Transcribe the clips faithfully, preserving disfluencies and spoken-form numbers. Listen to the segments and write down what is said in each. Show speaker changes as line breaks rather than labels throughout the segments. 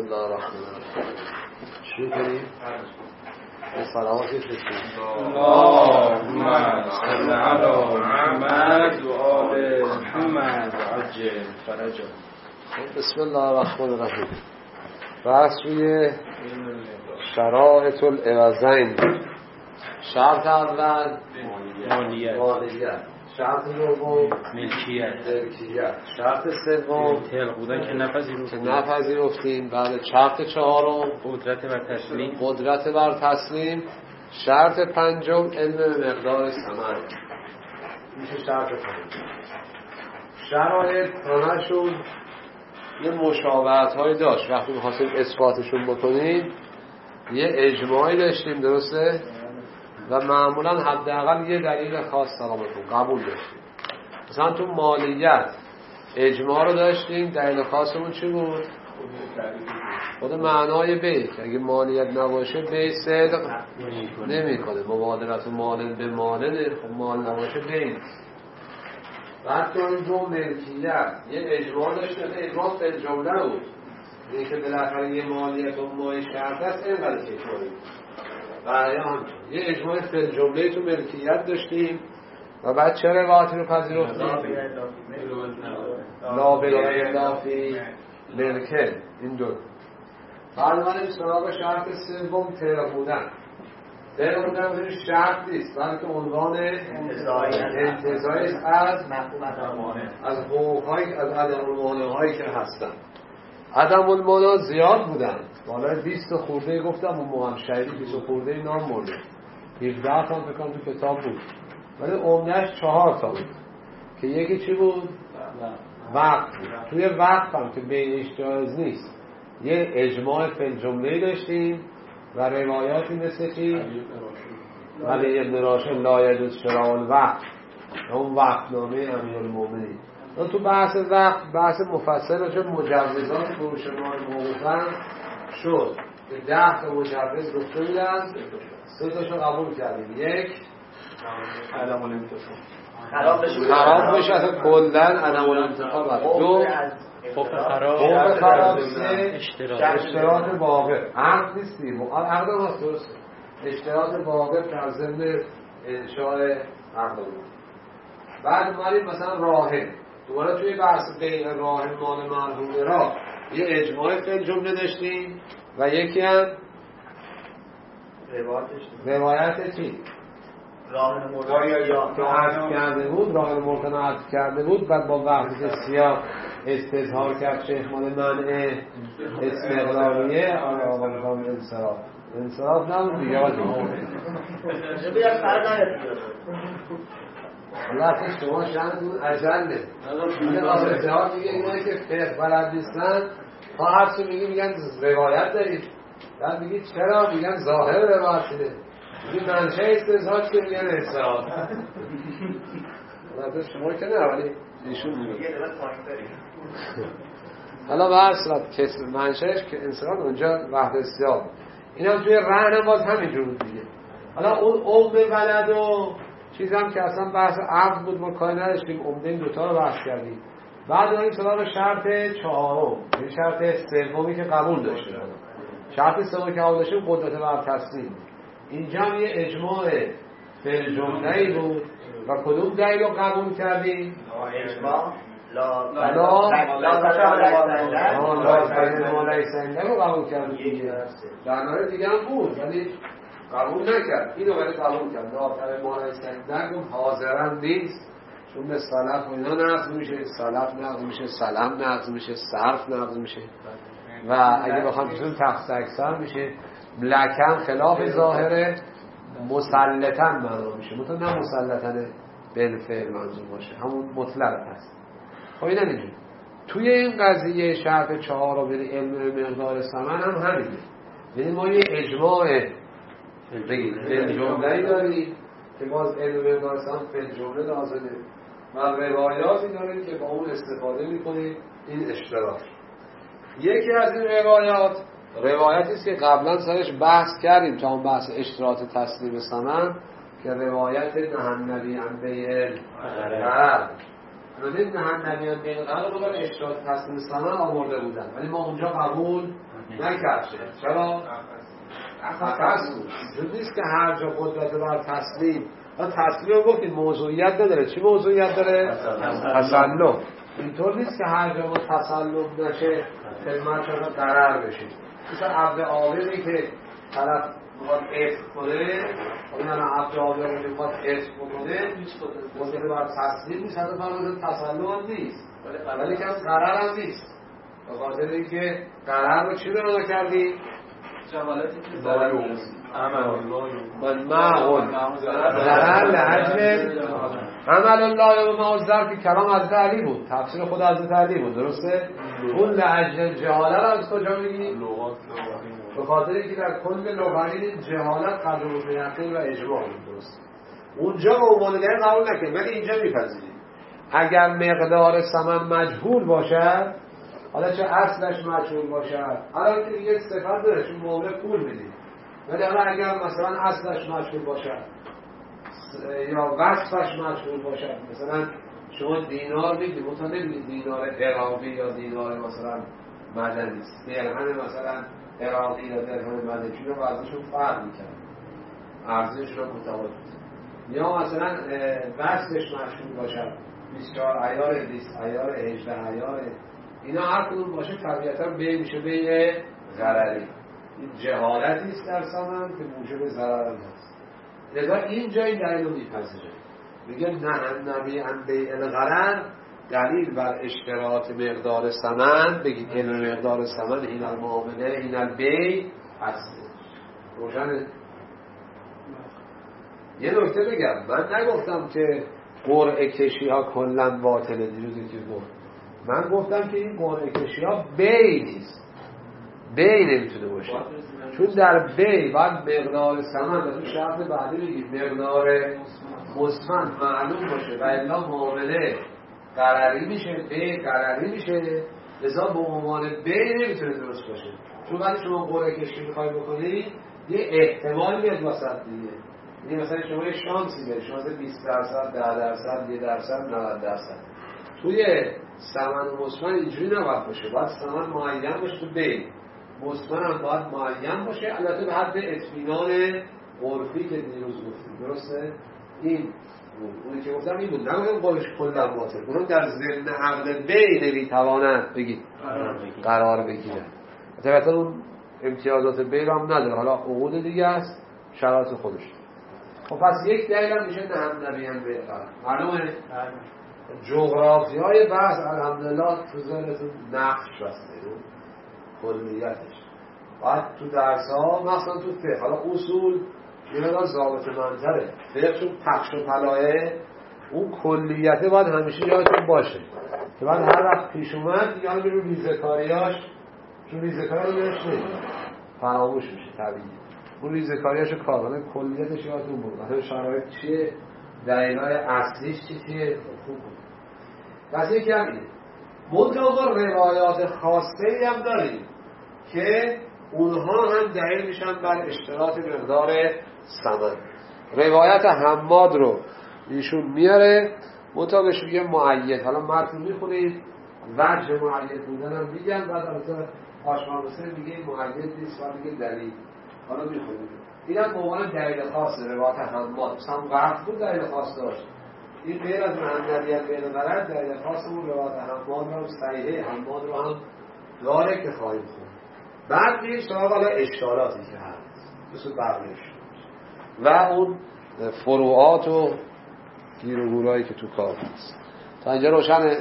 الله الرحمن الرحیم. شروع کنیم؟ سلامات بفرستیم.
اللهم صل علی محمد و آل محمد عجل فرجا.
بسم الله الرحمن الرحیم. بحث روی شرایط العوضین. شرط اول
مالیت،
مالیت. شرط دوم
ملکیت،
ملکیت. شرط سوم
تل بودن که
که
نپذیرفتیم.
نپذیرفتیم. بعد شرط چهارم
قدرت و تسلیم.
قدرت بر تسلیم. شرط پنجم علم به مقدار ثمن. میشه شرط پنجم. شرایط همشون یه مشابهت هایی داشت. وقتی می‌خواستیم اثباتشون بکنیم یه اجماعی داشتیم، درسته؟ و معمولا حداقل یه دلیل خاص سلامتون قبول داشتیم. مثلا تو مالیت اجماع رو داشتیم، دلیل خاصمون چی بود؟ خود معنای بی که اگه مالیت نباشه بی صدق نمی کنه. مبادلت و مال به مال، خب مال نباشه بی نیست. بعد تو این دو ملکیت یه اجماع داشتیم، اجماع فی الجمله بود، اینه که بالاخره یه مالیت و مای شرط است اینقدر که کنیم. برای همچون یه اجماع فی الجمله تو ملکیت داشتیم. و بعد چه روایتی رو پذیرفتیم؟ لا بلای لافی ملکه. این دو. بعد من سراغ شرط سوم تهر بودن. تهر بودن بودن شرط نیست بلکه عنوان انتزاعی از از حقوقهایی از عدم المانع هایی که هستن. عدم المانع زیاد بودن، بالای بیست خورده گفتم اون موقع شهیدی بیست خورده نام برده، هفده تا بکنم تو کتاب بود، ولی عمدهش چهار تا بود که یکی چی بود؟ وقت بود. توی وقت هم که بینش جایز نیست یه اجماع فی الجمله داشتیم و روایاتی مثل چی؟ ولی ابن راشد لا یجوز شراء الوقت، اون وقت نامه امیرالمومنین. تو بحث وقت بحث مفصل راجع به مجوزات فروش مال موقوفا شد که ده تا مجوز گفته بودن، سه تاشو قبول کردیم. یک
عدم الانتفاع
خراب بشه
خراب بشه اصلا کلن عدم الانتفاع بر دو
خوف خراب
خوف خراب سه
اشتراط
اشتراط واقع. عقد نیستیم عقد هست، درست، اشتراط واقع در ضمن انشاء عقد بود. بعد اومدیم مثلا راهن، دوباره توی بحث بیع راهن مال مرهون را یه اجماع فی الجمله داشتیم و یکی هم روایت چی؟
راهن مردن یا
که عرض کرده بود، راهن مردن عرض کرده بود و با وقت سیاه استظهار کرد شیخ مال منع استقلالیه آقا مقام انصراف انصراف نبود دیگه آجی
بیا فرق نداره.
الله که شما شأنتون عجله. این آزاده‌ها میگه اینایی که فقه بلد نیستن تا هرچی میگی میگن روایت دارید، بعد میگی چرا؟ میگن ظاهر روایت شده. میگی منشه استظهار چه؟ میگن انصراف. البته شما که نه ولی ایشون میگه حالا به هر صورت کسر منشهش که انصراف اونجا وحدت سیاه. این هم توی رهن باز همینجور بود دیگه. حالا اون عمده ولد و چیز هم که اصلا بحث عقد بود ما کاری نداشتیم، عمده این دوتا رو بحث کردیم. بعد داریم سراغ شرط چهارم، این شرط سومی که قبول داشتیم. شرط سومی که قبول داشتیم قدرت بر تسلیم. اینجا هم یه اجماع فی الجمله‌ای بود و کدوم دلیل رو قبول کردیم؟
اجماع لا
لا لا مالایسنده رو قبول کردیم. در مورد دیگه هم بود ولی قبول نکرد. اینو ولی قبول کرد. داخل مالایسنده گفت حاضرن نیست، چون به سلف و اینا نقض میشه، سلف نقض میشه، سلم نقض میشه، صرف نقض میشه و اگه بخوام چیزون تخص اکثر میشه. لکن خلاف ظاهره مسلطن معنا میشه، مطلب نه مسلطن بالفعل منظور باشه، همون مطلق هست. خب این نمیدونی توی این قضیه شرط چهار رو بین علم مقدار ثمن هم همینه. یعنی ما یه اجماع فی جمله‌ای داریم که باز علم مقدار ثمن فی جمله لازمه و روایاتی داریم که با اون استفاده میکنیم. این اشتراک یکی از این روایات روایتی است که قبلا سرش بحث کردیم تا اون بحث اشتراط تسلیم ثمن که روایت نهنبی عن بیع الغرر. روایت نهنبی عن بیع الغرر رو برای اشتراط تسلیم ثمن آورده بودن ولی ما اونجا قبول نکرد. چرا؟ اخص بود. جز نیست که هر جا قدرت بر تسلیم و تسلیم رو گفتیم موضوعیت نداره. چی موضوعیت داره؟ تسلم. اینطور نیست که هر جا ما تسلم نشه خدمت شما قرار بشید. مثلا عبد عابدی که طرف میخواد عفت کنه، این الان عبد عابدی که میخواد عفت بکنه قدرت بر تسلیم نیست، حتی فرمانده تسلم هم نیست، ولی که قرار هم نیست. به خاطر اینکه قرار رو چی بنا کردی؟
جوالتی که
ضرر
عمل
والمعون ضرر لعجل عمل الله و معذر که کلام از علی بود، تفسیر خود از علی بود، درسته؟ اون لعجل جهاله رو از کجا میگی؟ به خاطر اینکه در کل لغوی جهالت قدر و یقین و اجماع بود، درست؟ اونجا به عنوان دیگه قبول نکنید، ولی اینجا میپذیرید اگر مقدار ثمن مجهول باشد، حالا چه اصلش مجهول باشد، حالا که یک صفت داره چون معامله پول میدید، ولی حالا اگر مثلا اصلش مجهول باشد یا وصفش مجهول باشد، مثلا شما دینار میدید، مثلا نمیدید دینار عراقی یا دینار مثلا مدنی است، درهم مثلا عراقی یا درهم مدنی، چون وزنشون فرق میکنه، ارزشش رو متفاوت، یا مثلا وصفش مجهول باشد، بیست و چهار عیار، بیست عیار، هجده عیار، اینا هر کدوم باشه طبیعتا بی میشه بی غرری. این جهالتی است در ثمن که موجب ضرر هست. لذا این جای دلیل رو میپذیره، میگه نه نبی ان بیع الغرر، دلیل بر اشتراط مقدار ثمن، بگید این مقدار ثمن این المعامله این البیع هست. روشنه؟ یه نکته بگم، من نگفتم که قرعه کشی ها کلا باطله، دیروزی که گفت من گفتم که این قرعه کشی ها بی نیست، بی نمیتونه باشه، چون در بی باید مقدار ثمن در شرط بعدی بگید مقدار مثمن معلوم باشه و الا معامله قراری میشه، بی قراری میشه، لذا به عنوان بی نمیتونه درست باشه. چون وقتی شما قرعه کشی میخوای بکنید یه احتمال میاد وسط دیگه، یعنی مثلا شما یه شانسی دارید، شانس بیست درصد، ده درصد، یک درصد، نود درصد. توی ثمن و مثمن اینجوری نباید باشه، باید ثمن معین باشه، تو بین مثمن هم باید معین باشه، البته به حد اطمینان عرفی که دیروز گفتیم، درسته؟ این اونی که گفتم این بود، نگویم قولش کلا باطل، اونم در ضمن عقد بین میتواند بگید قرار بگیرن. البته اون امتیازات بین هم نداره، حالا عقود دیگه است، شرایط خودش. خب پس یک دلیل هم میشه نه هم نبیان به قرار. معلومه؟ جغرافی های بحث الحمدلله تو ذهنتون نقش بسته کلیتش. باید تو درس ها مثلا تو فقه، حالا اصول یه مقدار ضابط منظره، فقه چون پخش و پلایه اون کلیته باید همیشه یادتون باشه که باید هر وقت پیش اومد یاد برو ریزکاریاش، چون ریزکاری رو برش نید فراموش میشه طبیعی، اون ریزکاریاش رو کار کنه، کلیتش یادتون برو مثلا شرایط چیه، دلیل‌های اصلیش چیه، خوب بود. پس یکی هم اینه. منطقه روایات خاصه هم داریم که اونها هم دلیل میشن بر اشتراط مقدار ثمن. روایت حماد رو ایشون میاره مطابقش میگه معید، حالا متن میخونید وجه معید بودن هم میگن، بعد البته آشمانوسه میگه معید نیست و میگه دلیل، حالا میخونید این هم به عنوان دلیل خاص روایت حماد، مثلا وقت بود دلیل خاص داشت، این غیر از محمدیت بین غرد دلیل خاصمون روایت حماد رو صحیحه حماد رو هم داره که خواهیم خون. بعد میریم سراغ حالا اشکالاتی که هست مثل بقیش و اون فروعات و گیر و گورایی که تو کار هست. تا اینجا روشنه؟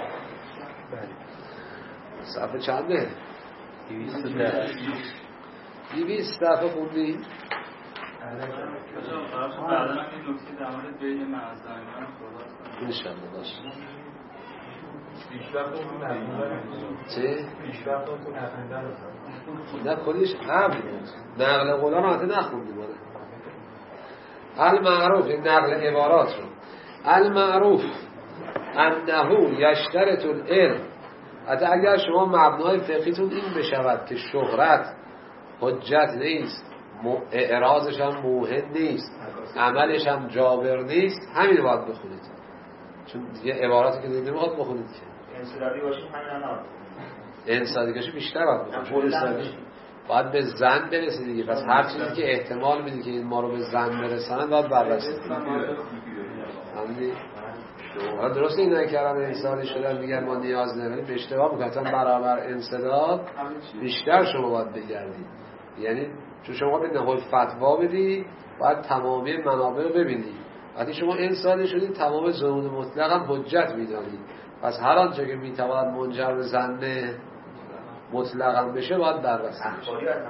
صفحه چنده؟
دویست و ده
دویست صفحه خوندی؟
بعدا این نکته در مورد بین معظمان صحبت کنم
انشاءالله باشه.
چه؟
نه خودش قبل بود، نقل قولان حتی نخوندیم آره. المعروف، این نقل عبارات رو المعروف انه یشترط العلم، حتی اگر شما مبنای فقهیتون این بشود که شهرت حجت نیست، اعراضش هم موهن نیست، عملش هم جابر نیست، همین باید بخونید، چون دیگه عباراتی که دیگه باید بخونید که
انصرافی باشیم همین الان
انسانی کشی بیشتر باید بکنم، چون انسانی باید به زن برسه دیگه. پس هر چیزی که احتمال میده که این ما رو به زن برسانه باید بررسی کنیم. درسته این نکردن انسانی شدن میگن ما نیاز نداریم، به اشتباه میکنن. برابر انسداد بیشتر شما باید بگردید، یعنی چون شما به نهای فتوا بدی باید تمامی منابع رو ببینید. وقتی شما انسانی شدید تمام ظنون مطلق هم حجت میدانید، پس هر آنچه که میتواند منجر به ظن مطلقا بشه باید بررسی بشه.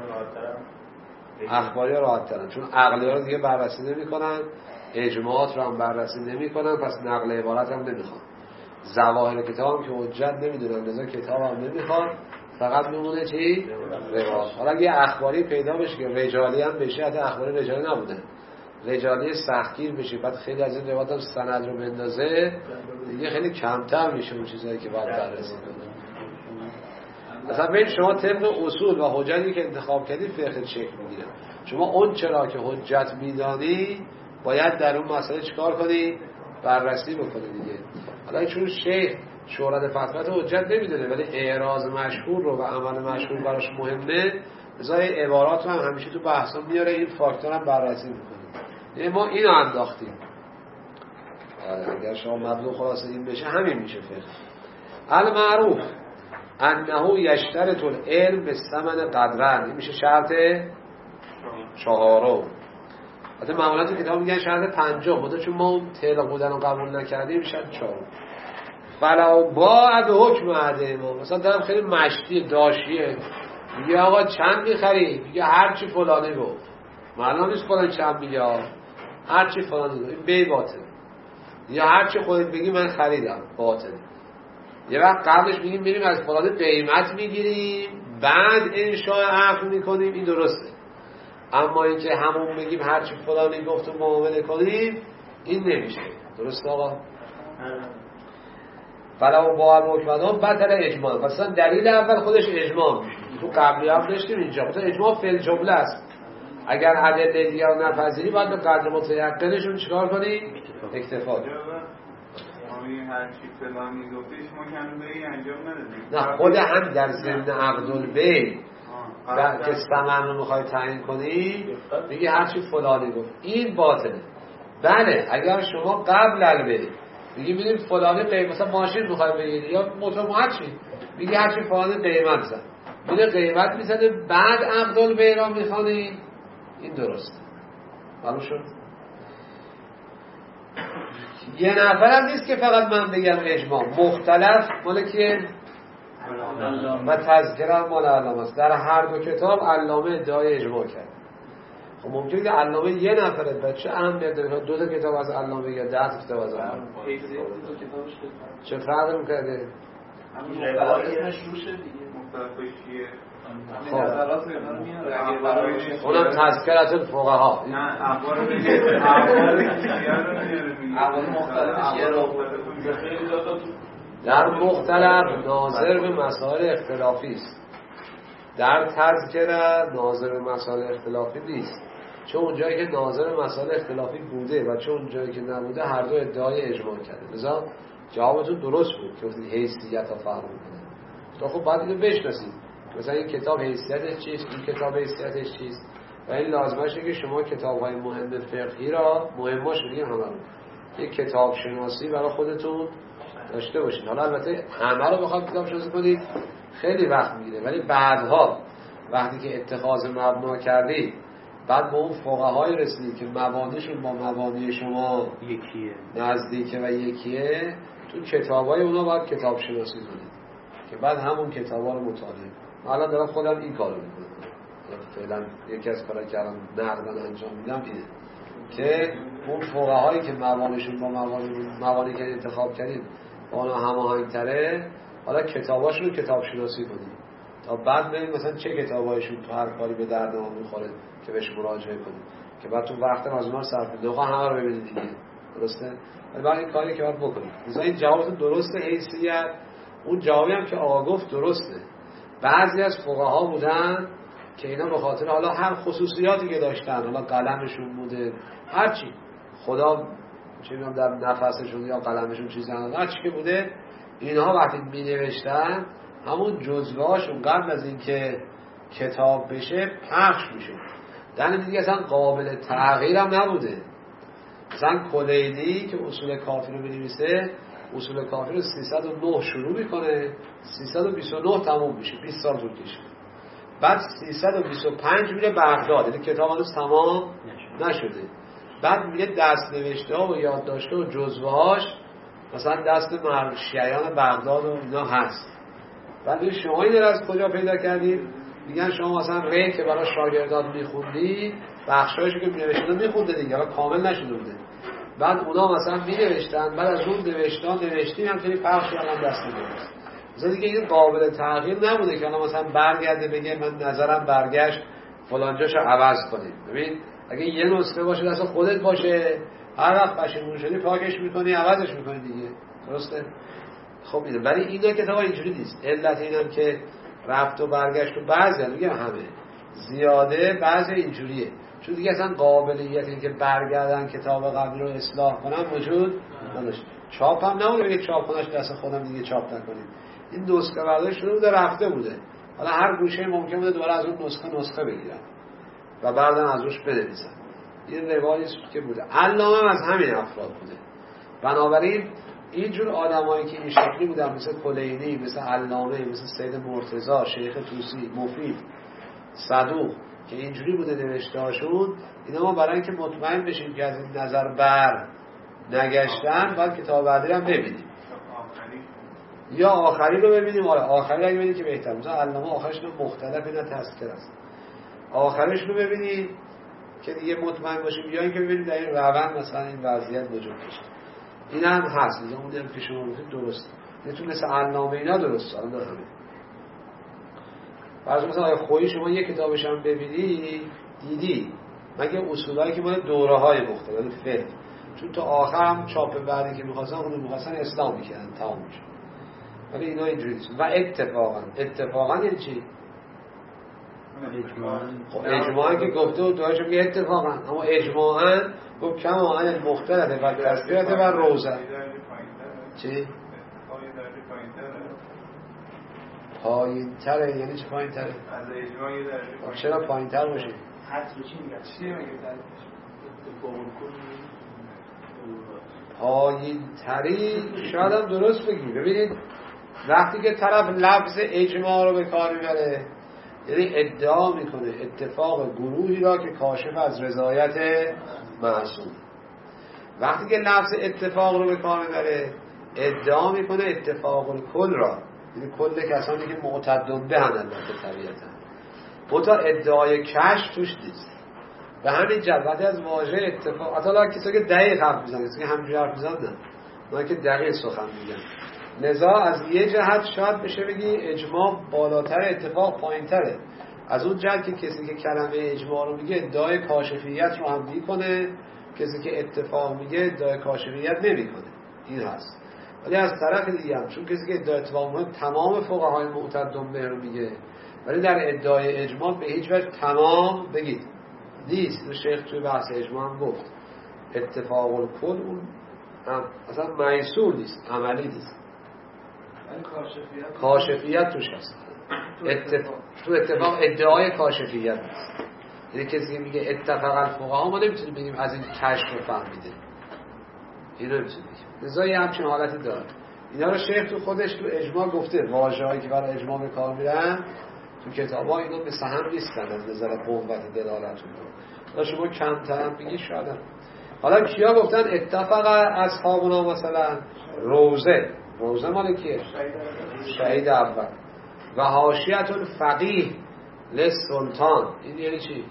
اخباری ها راحت ترن، چون عقلی ها رو دیگه بررسی نمی کنن، اجماعات رو هم بررسی نمی کنن، پس نقل عبارت هم نمیخوان. ظواهر کتاب هم که حجت نمیدونن، لذا کتاب هم نمیخوان، فقط میمونه چی؟ روایات. حالا یه اخباری پیدا بشه که رجالی هم بشه، حتی اخباری رجالی نبوده، رجالی سختگیر بشه، بعد خیلی از این روایات هم سند رو بندازه، دیگه خیلی کمتر میشه اون چیزایی که باید بررسی کنه. مثلا ببین شما طبق اصول و حجتی که انتخاب کردید فقه چک میگیره. شما اون چرا که حجت میدانی باید در اون مسئله چیکار کنی؟ بررسی بکنی دیگه. حالا چون شیخ شهرت فتوات حجت نمیدونه ولی اعراض مشهور رو و عمل مشهور براش مهمه، ازای عبارات رو هم همیشه تو بحثا میاره، این فاکتور هم بررسی میکنه. یعنی ما اینو انداختیم. اگر شما مطلوب خلاصه این بشه همین میشه فقه. المعروف انه یشترط العلم به ثمن قدرن، این میشه شرط چهارم. حتی معمولا تو کتاب میگن شرط پنجم، بوده چون ما اون تعداد بودن رو قبول نکردیم شرط چهارم. فلا باید حکم عده ما، مثلا دارم خیلی مشتی داشیه میگه آقا چند میخری؟ میگه هرچی فلانه گفت، معلوم نیست فلان چند میگه، هرچی فلانه گفت، این بی باطل. یا هرچی خودت بگی من خریدم، باطل. یه وقت قبلش میگیم میریم از فلانه قیمت میگیریم بعد انشاء عقد میکنیم، این درسته. اما این که همون بگیم هرچی فلانی گفت و معامله کنیم این نمیشه. درسته آقا؟ فلا باید مکمدان بطل اجماع. مثلا دلیل اول خودش اجماع میشه، تو قبلی هم داشتیم اینجا مثلا اجماع فعل جمله است. اگر ادله دیگر رو نپذیری باید به قدر متیقنشون چیکار کنی؟ اکتفا کنی.
هر چی فلانی گفتیش ما کنون بگی انجام ندادیم.
نه خود هم در ضمن عقدالبیع که ثمن رو میخوای تعیین کنی میگی هرچی فلانی گفت، این باطله. بله اگر شما قبل البیع میگی میدیم فلانی قیمت، مثلا ماشین میخوای بگیری یا موتور چی میگی هرچی فلانی قیمت زن، میده قیمت میزنه بعد عقدالبیع را میخوانی، این درسته. معلوم شد؟ یه نفر هم نیست که فقط من بگم اجماع، مختلف مال که و تذکره مال علامه است. در هر دو کتاب علامه ادعای اجماع کرد. خب ممکنه که علامه یه نفره بچه اهمیت داره، دو تا کتاب از علامه یا ده تا کتاب از علامه چه فرق می‌کنه؟
همین اسمش روشه دیگه،
مختلفیه.
خب اونم تذکرت الفقها.
نه اخبار دیگه اخبار دیگه رو میاره،
اخبار مختلفش یه رو
در مختلف ناظر به مسائل اختلافی است، در تذکره ناظر به مسائل اختلافی نیست، چون اونجایی که ناظر به مسائل اختلافی بوده و چون اونجایی که نبوده هر دو ادعای اجماع کرده. لذا جوابتون درست بود که حیثیت ها فرق میکنه. تو خب باید اینو بشناسید، مثلا این کتاب حیثیتش چیست، این کتاب حیثیتش چیست، و این لازمشه که شما کتاب‌های مهم فقهی را مهماش میگیم همه رو یک کتاب شناسی برای خودتون داشته باشید. حالا البته همه رو بخواد کتاب شناسی کنید خیلی وقت میگیره، ولی بعدها وقتی که اتخاذ مبنا کردید بعد به اون فقهای رسیدید که مبانیشون با مبانی شما
یکیه
نزدیکه و یکیه، تو کتابای اونا باید کتاب شناسی کنید که بعد همون کتابا رو مطالعه. الان دارم خودم این کارو میکنم، فعلا یکی از کارا که الان نقدن انجام میدم اینه که اون فقهایی که مبانیشون با مبانی مبانی که انتخاب کردید با اونا هماهنگ‌تره، حالا کتاباشون رو کتاب شناسی کنید تا بعد ببینید مثلا چه کتابایشون تو هر کاری به درد ما میخوره که بهش مراجعه کنید، که بعد تو وقت آزمار صرف کنید. دقیقاً همه رو ببینید دیگه. درسته؟ ولی بعد این کاری که باید بکنید. مثلا این جوابتون درسته حیثیت، اون جوابی هم که آقا گفت درسته. بعضی از فقها بودن که اینا به خاطر حالا هر خصوصیاتی که داشتن، حالا قلمشون بوده هر چی خدا چه میگم در نفسشون یا قلمشون چیزی هر چی که بوده، اینها وقتی می نوشتن همون جزوه هاشون قبل از اینکه کتاب بشه پخش میشه. در دیگه اصلا قابل تغییر هم نبوده. مثلا کلیدی که اصول کافی رو بنویسه، اصول کافی رو سیصد و نه شروع میکنه، سیصد و بیست و نه تموم میشه، بیست سال طول کشید. بعد سیصد و بیست و پنج میره بغداد، یعنی کتاب هنوز تمام نشده. بعد میگه دست نوشته ها و یادداشته و جزوه هاش مثلا دست مرد شیعیان بغداد و اینا هست. بعد شما این رو از کجا پیدا کردید؟ میگن شما مثلا ری که برای شاگردات میخوندی بخشایشو که مینوشته میخونده دیگه، حالا کامل نشده بوده. بعد اونا مثلا مینوشتن، بعد از اون نوشتان نوشتیم همچنین پخش کردن دست نوشت. مثلا دیگه این قابل تغییر نبوده که حالا مثلا برگرده بگه من نظرم برگشت فلان جاشو عوض کنیم. ببین اگه یه نسخه باشه دست خودت باشه، هر وقت پشیمون شدی پاکش میکنی عوضش میکنی دیگه، درسته؟ خب اینه. ولی اینا کتابا اینجوری نیست. علت اینم که رفت و برگشت و بعضی میگم همه زیاده بعضی اینجوریه، چون دیگه اصلا قابلیت این که برگردن کتاب قبلی رو اصلاح کنن وجود نداشت. چاپ هم نمونه بگه چاپ کنش دست خودم دیگه چاپ نکنیم. این نسخه برداشت شده بوده رفته بوده، حالا هر گوشه ممکن بوده دوباره از اون نسخه نسخه بگیرن و بعدن از روش بنویسن. این روایی است که بوده. علامه از همین افراد بوده. بنابراین اینجور آدمایی که این شکلی بودن مثل کلینی، مثل علامه، مثل سید مرتضی، شیخ طوسی، مفید، صدوق که اینجوری بوده نوشته هاشون، اینا ما برای اینکه مطمئن بشیم که از این نظر بر نگشتن باید کتاب بعدی هم ببینیم یا آخری رو ببینیم. آره آخری اگه ببینیم که بهتر. مثلا علامه آخرش رو مختلف اینا تذکر است، آخرش رو ببینیم که دیگه مطمئن باشیم، یا اینکه ببینیم در این روند مثلا این وضعیت وجود داشت. این هم هست، مثلا اون هم که شما بودید درست نتون مثل علامه اینا درست حالا همه. فرض مثلا آیا خویی شما یک کتابش هم ببینی دیدی مگه اصولایی که مال دوره های مختلف فقه، چون تا آخر هم چاپ بعدی که می‌خواستن اون می‌خواستن اسلام می‌کردن تمام میشه. ولی اینا اینجوری نیست. و اتفاقا اتفاقا یعنی چی؟ اجماعاً خب اجماعاً که گفته و دوهاش میگه اتفاقا، اما اجماعاً گفت کما عن المختلف و تذکرت و روزه. چی؟ پایین تره یعنی چه پایین تره؟
از اجماع یه درجه
چرا پایین تر باشه؟
حد رو چی میگن؟
چی میگه
پایین تری شاید هم درست بگی. ببینید وقتی که طرف لفظ اجماع رو به کار میبره یعنی ادعا میکنه اتفاق گروهی را که کاشف از رضایت معصوم. وقتی که لفظ اتفاق رو به کار میبره ادعا میکنه اتفاق الکل را، یعنی کل کسانی که معتدون به هم البته طبیعتا. منتها ادعای کشف توش نیست. به همین جهت از واژه اتفاق اصلا کسی که دقیق حرف میزنه، کسی که همینجوری حرف میزنه نه، نه که دقیق سخن میگن. لذا از یه جهت شاید بشه بگی اجماع بالاتر اتفاق پایینتره، از اون جهت که کسی که کلمه اجماع رو میگه ادعای کاشفیت رو هم میکنه، کسی که اتفاق میگه ادعای کاشفیت نمیکنه. این هست. ولی از طرف دیگه هم چون کسی که ادعای اتفاق میکنه تمام فقهای معتدون به رو میگه، ولی در ادعای اجماع به هیچ وجه تمام بگید نیست. شیخ توی بحث اجماع هم گفت اتفاق الکل اون اصلا محصول نیست، عملی نیست. کاشفیت توش هست. اتفاق تو اتفاق ادعای کاشفیت هست. یعنی کسی که میگه اتفاق الفقها ما نمیتونیم بگیم از این کشف رو فهمیده، اینو نمیتونیم بگیم. لذا یه همچین حالتی داره. اینا رو شیخ تو خودش تو اجماع گفته، واژه‌هایی که برای اجماع به کار میرن تو کتابا اینا مثل هم نیستن از نظر قوت دلالتون. حالا شما کمتر هم بگی شاید. حالا کیا گفتن اتفاق اصحابنا مثلا؟ روزه روزه مال کیه؟ شهید اول. و حاشیه الفقیه للسلطان. این یعنی چی؟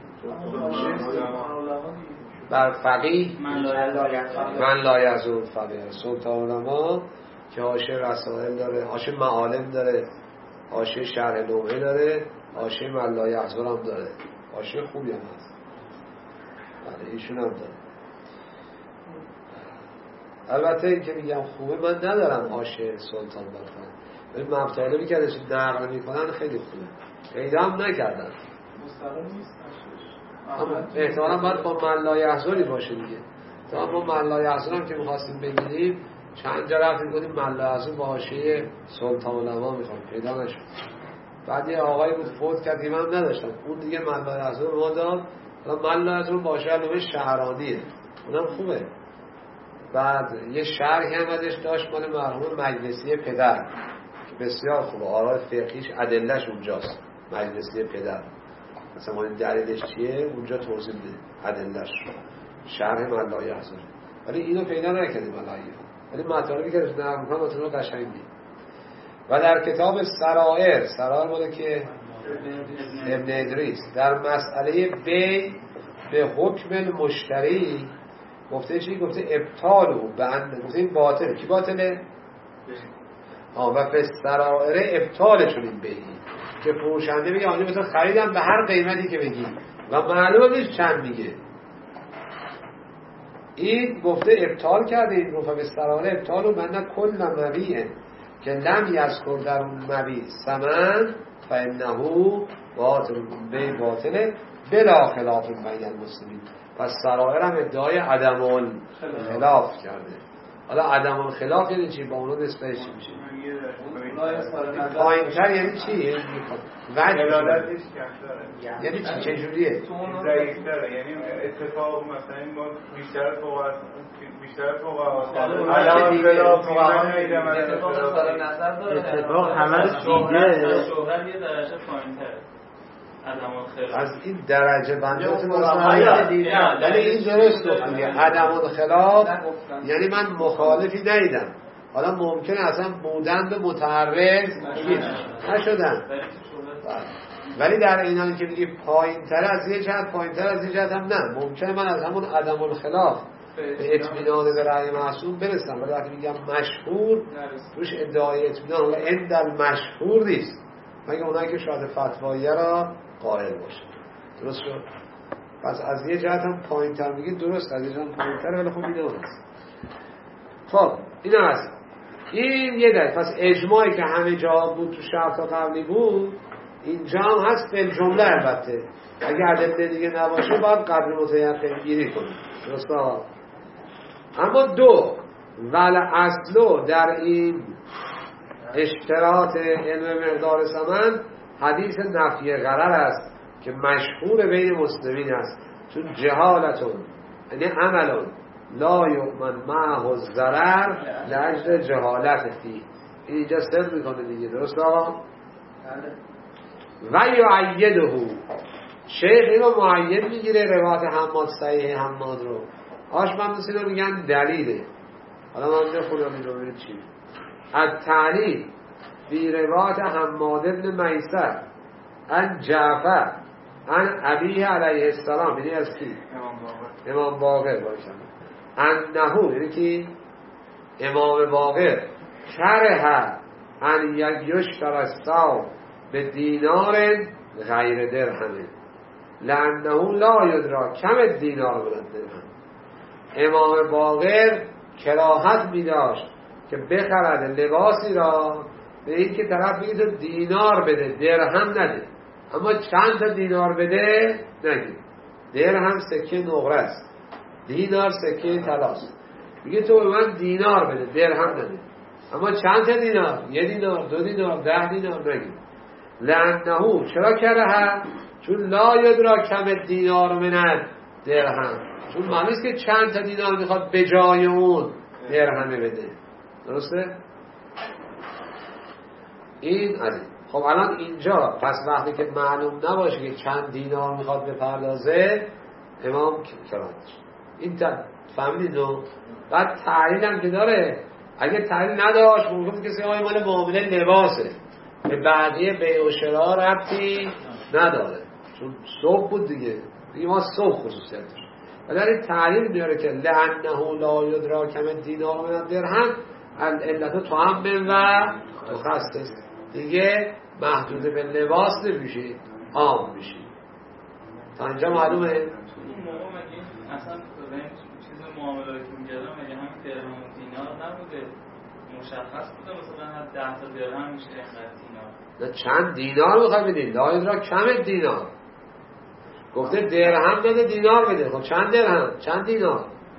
بر فقیه من لا یزور فقیه سلطان علما که حاشیه رسائل داره، حاشیه معالم داره، حاشیه شرح نوعه داره، حاشیه من لا یزور هم داره. حاشیه خوبی هم هست. بله ایشون هم داره. البته این که میگم خوبه من ندارم حاشیه سلطان بخوام، ولی مطالبی که ازش نقل میکنن خیلی خوبه. پیدا هم نکردن
مستقیم نیست.
اما احتمالاً باید با من لا یحضری باشه دیگه. تا ما من لا یحضر هم که میخواستیم بگیریم چند جا رفتیم گفتیم ملا عزو با حاشیه سلطان العلما میخوام، پیدا نشد. بعد یه آقایی بود فوت کرد که من نداشتم، اون دیگه ملا عزو ما داد. حالا ملا عزو با حاشیه علوم شهرانیه، اونم خوبه. بعد یه شرح هم ازش داشت مال مرحوم مجلسی پدر که بسیار خوبه، آراء فقهیش ادله‌اش اونجاست. مجلسی پدر مثلا این دلیلش چیه اونجا توضیح میده، ادله‌اش شرح ملای عزو. ولی اینو پیدا نکردیم ملایی، ولی مطالبی که در میکنم مطالب قشنگی. و در کتاب سرائر، سرائر بوده که ابن ادریس در مسئله بی به حکم المشتری گفته چی؟ گفته ابطالو به اند، گفته این باطل. کی باطله؟ آه و به سرائر ابطالشون این بی که فروشنده میگه آنجا مثلا خریدم به هر قیمتی که بگی و معلومه نیست چند میگه. این گفته ابطال کرده، این گفته به سرائر ابطالو بنده کل مبیه که لم یذکر در اون مبی ثمن فانه باطل، بی باطله بلا خلاف بین المسلمین. پس سرائر هم ادعای عدم الخلاف کرده. حالا عدم الخلاف یعنی چی؟ با اونو نسبتش چی میشه؟ پایین‌تر یعنی چی؟
دلالتش کمتره.
یعنی چی؟ چجوریه؟
ضعیف‌تره، یعنی اتفاق مثلا این با بیشتر فوق بیشتر فوق
عدم خلاف اتفاق همه دیگه شوهر یه درجه پایین‌تره.
از این درجه بندات مثلا ولی این درست گفتیم عدم الخلاف یعنی من مخالفی ندیدم، حالا ممکنه اصلا بودند و متعرض نشدن، ولی در این حالی که میگی پایین تر از یه جهت پایین تر از یه جهت هم نه، ممکنه من از همون عدم الخلاف به اطمینان به رأی معصوم برسم، ولی وقتی میگم مشهور توش ادعای اطمینان و عند المشهور نیست، مگه اونایی که شاهد فتواییه را قائل باشه. درست شد؟ پس از یه جهت هم پایین تر میگی درست، از یه جهت پایین تر، ولی خب اینه هست. خب این هم هست. این یه دلیل. پس اجماعی که همه جا بود تو شرط قبلی بود اینجا هم هست به جمله. البته اگه ادله دیگه نباشه باید قبل متیقن گیری کنیم. درست آقا؟ اما دو ول اصلو در این اشتراط علم مقدار ثمن حدیث نفی غرر است که مشهور بین مسلمین است، چون جهالتون یعنی عملون لا یؤمن معه الضرر لاجل جهالت فی. این اینجا سر میکنه دیگه. درست آقا؟ و یعیده شیخ اینو معید میگیره روایت حماد صحیح حماد رو آش مندوسی رو میگن دلیله. حالا من اینجا خودم این رو ببینید چی از تعلیل بی روایت حماد ابن میسر ان جعفر ان ابیه علیه السلام، یعنی از کی؟ امام باقر باشم. انهو یعنی کی؟ امام باقر کره ان یشتر الثوب به دینار غیر درهمه لانه لا یدرا کم دینار بلند درهم. امام باقر کراهت می داشت که بخرد لباسی را به این که طرف بگید تو دینار بده درهم نده، اما چند تا دینار بده نگید. درهم سکه نقره است، دینار سکه طلاست. میگه تو به من دینار بده درهم نده، اما چند تا دینار؟ یه دینار، دو دینار، ده دینار نگید. لعنهو چرا کره؟ چون لا یدرا کم دینار منت درهم، چون معنیست که چند تا دینار میخواد به جای اون درهمه بده. درسته؟ این از این. خب الان اینجا پس وقتی که معلوم نباشه که چند دینار میخواد بپردازه امام کراهتش این فهمیدید و بعد تعلیل هم که داره. اگه تعلیل نداشت ممکن کسی های مال معامله لباسه به بعدیه بیع و شراء ربطی نداره، چون صبح بود دیگه دیگه ما صبح خصوصیت داشت. ولی این تعلیل میاره که لعنه لا یدرا کم دینار من درهم علت تو هم بن و تو خسته دیگه محدود به لباس نمیشه، عام میشه. تا اینجا معلومه؟
اون موقع مگه اصلا چیز معاملاتی که می‌کردن مگه همین درهم و دینار نبوده؟ مشخص بوده مثلا ده تا درهم میشه اینقدر دینار.
نه چند دینار میخوای بدین؟ لا یدرا کم دینار گفته درهم بده دینار بده. خب چند درهم؟ چند دینار؟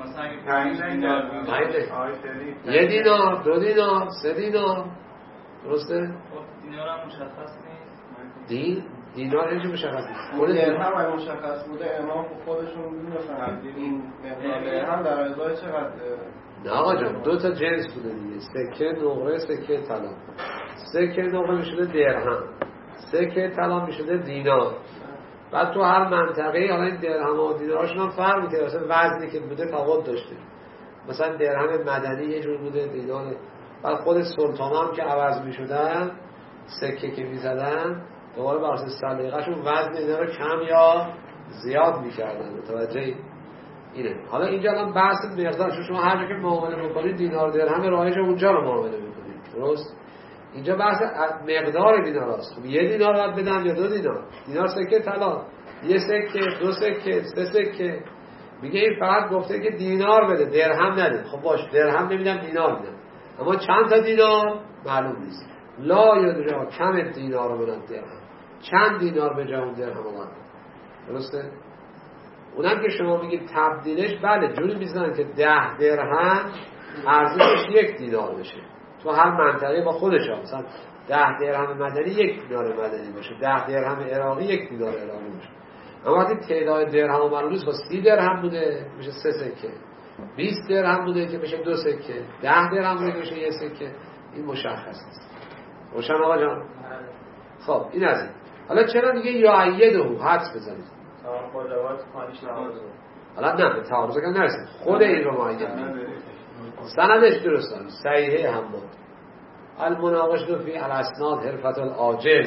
مثلا اگه
تعیین
دینار
نکرد.
یه دینار، دو دینار، سه دینار، درسته؟
خب دینار هم مشخص نیست.
دین دینار هیچ مشخص نیست.
خود درهم هم مشخص بوده، امام خودشون می‌دونن این مقدار درهم در ازای چقدر.
نه آقا جان، دو تا جنس بوده دیگه، سکه نقره، سکه طلا. سکه نقره میشده درهم، سکه طلا میشده دینار. بعد تو هر منطقه حالا این درهم و دینارشون هم فرق می‌کنه، مثلا وزنی که بوده تفاوت داشته. مثلا درهم مدنی یه جور بوده، دینار. بعد خود سلطانا هم که عوض می‌شدن، سکه که می‌زدن، دوباره بر اساس سلیقه‌شون وزن اینا رو کم یا زیاد می‌کردن. متوجه اینه. حالا اینجا الان بحث مقدارش، شما هر جا که معامله می‌کنید دینار درهم رایج اونجا رو معامله می‌کنید، درست؟ اینجا بحث مقدار دینار است. خب یه دینار باید بدم یا دو دینار؟ دینار سکه طلا، یه سکه، دو سکه، سه سکه. میگه این فقط گفته که دینار بده، درهم نده. خب باش، درهم نمیدم، دینار میدم. اما چند تا دینار معلوم نیست. لا یدرا کم دینار رو بدم درهم، چند دینار به جای اون درهم اومد. درسته؟ اونم که شما میگید تبدیلش، بله جوری میزنن که ده درهم ارزشش یک دینار بشه تو هر منطقه با خودش. هم مثلا ده درهم مدنی یک دینار مدنی باشه، ده درهم عراقی یک دینار عراقی باشه. اما وقتی تعداد درهم و معلوم نیست، با سی درهم بوده میشه سه سکه، بیست درهم بوده که میشه دو سکه، ده درهم بوده که میشه یک سکه. این مشخص است. روشن آقا جان؟ خب این از این. حالا چرا دیگه یا عیده حدس بزنید؟
خود روایت پانیش نمازه.
حالا نه به تعارض که نرسید، خود این رو معید سندش درست دارم. صحیحه هم بود المناقش دو فی الاسناد حرفت العاجز.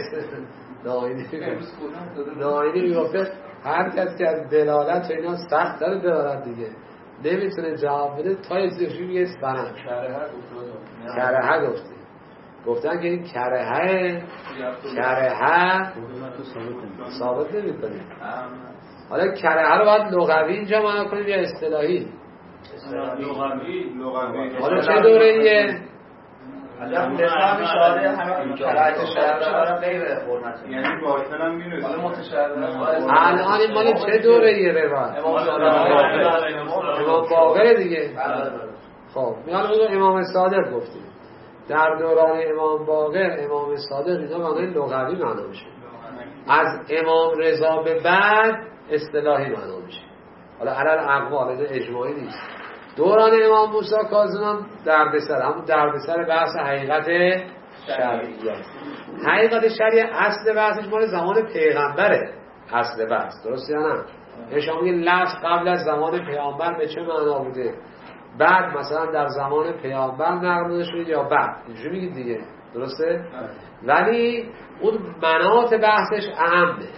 ناینی میگفته هر کس که از دلالت و اینا سخت داره دلالت دیگه نمیتونه جواب بده تا یه زیرشی میگه سند کرهه گفته گفتن که این کرهه کرهه ثابت نمی کنیم. حالا کرهه رو باید لغوی اینجا معنا کنیم یا اصطلاحی؟
لغوی.
حالا چه دوره ایه؟
عجب لسان شاره همه کرهه شاره غیر حرمت،
یعنی باطن هم میرسه.
حالا متشابه
الان این مال چه دوره ایه روایت؟ امام باقر دیگه. خب میان بگو امام صادق گفتیم در دوران امام باقر امام صادق اینا معنی لغوی معنا میشه، از امام رضا به بعد اصطلاحی معنا میشه. حالا علل اقوال از اجماعی نیست. دوران امام موسی کاظم هم دردسر، همون دردسر بحث حقیقت شرعی است. حقیقت شرعی اصل بحثش مال زمان پیغمبره، اصل بحث درست یا نه؟ شما میگید لفظ قبل از زمان پیامبر به چه معنا بوده، بعد مثلا در زمان پیامبر نقل شده یا بعد، اینجوری میگید دیگه، درسته؟ ولی اون مناط بحثش اهمه،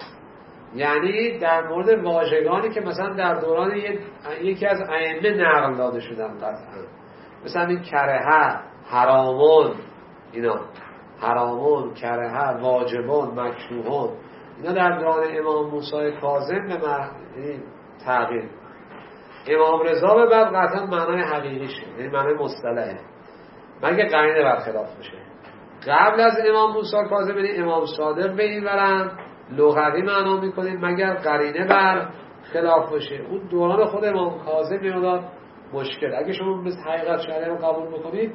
یعنی در مورد واژگانی که مثلا در دوران یکی از ائمه نقل داده شدن قطعا، مثلا این کرهه، حرامون، اینا حرامون، کرهه، واجبون، مکروهون، اینا در دوران امام موسی کاظم به معنی تغییر. امام رضا به بعد قطعا معنای حقیقیشه، یعنی معنای مصطلحه، مگه قرینه برخلاف بشه. قبل از امام موسی کاظم یعنی امام صادق به این ورن لغوی معنا میکنید مگر قرینه بر خلاف باشه. اون دوران خود امام کاظم میاد مشکل. اگه شما مثل حقیقت شرعی رو قبول بکنید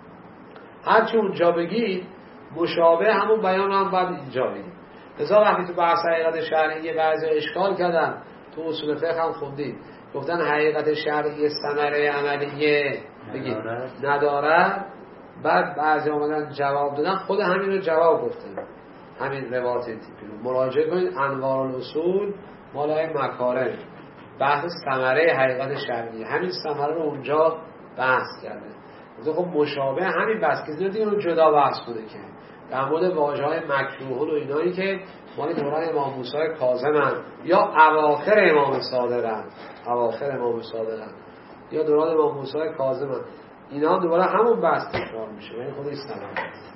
هرچی اونجا بگید مشابه همون بیان هم باید اینجا بگید. لذا وقتی تو بحث حقیقت شرعی بعضی اشکال کردن، تو اصول فقه هم خوندید، گفتن حقیقت شرعی ثمره عملیه بگید نداره، بعد بعضی اومدن جواب دادن خود همین رو جواب گفتن، همین روایت تیپی رو مراجعه کنید. انوار الاصول مالای مکارم بحث ثمره حقیقت شرعی، همین ثمره رو اونجا بحث کرده. خب مشابه همین بحث که دیگه رو جدا بحث بوده که در مورد واژه‌های مکروه و اینایی که مال دوران امام موسی کاظم یا اواخر امام صادق، اواخر امام صادق یا دوران امام موسی کاظم، اینا دوباره همون بحث تکرار میشه، یعنی خودش ثمره است.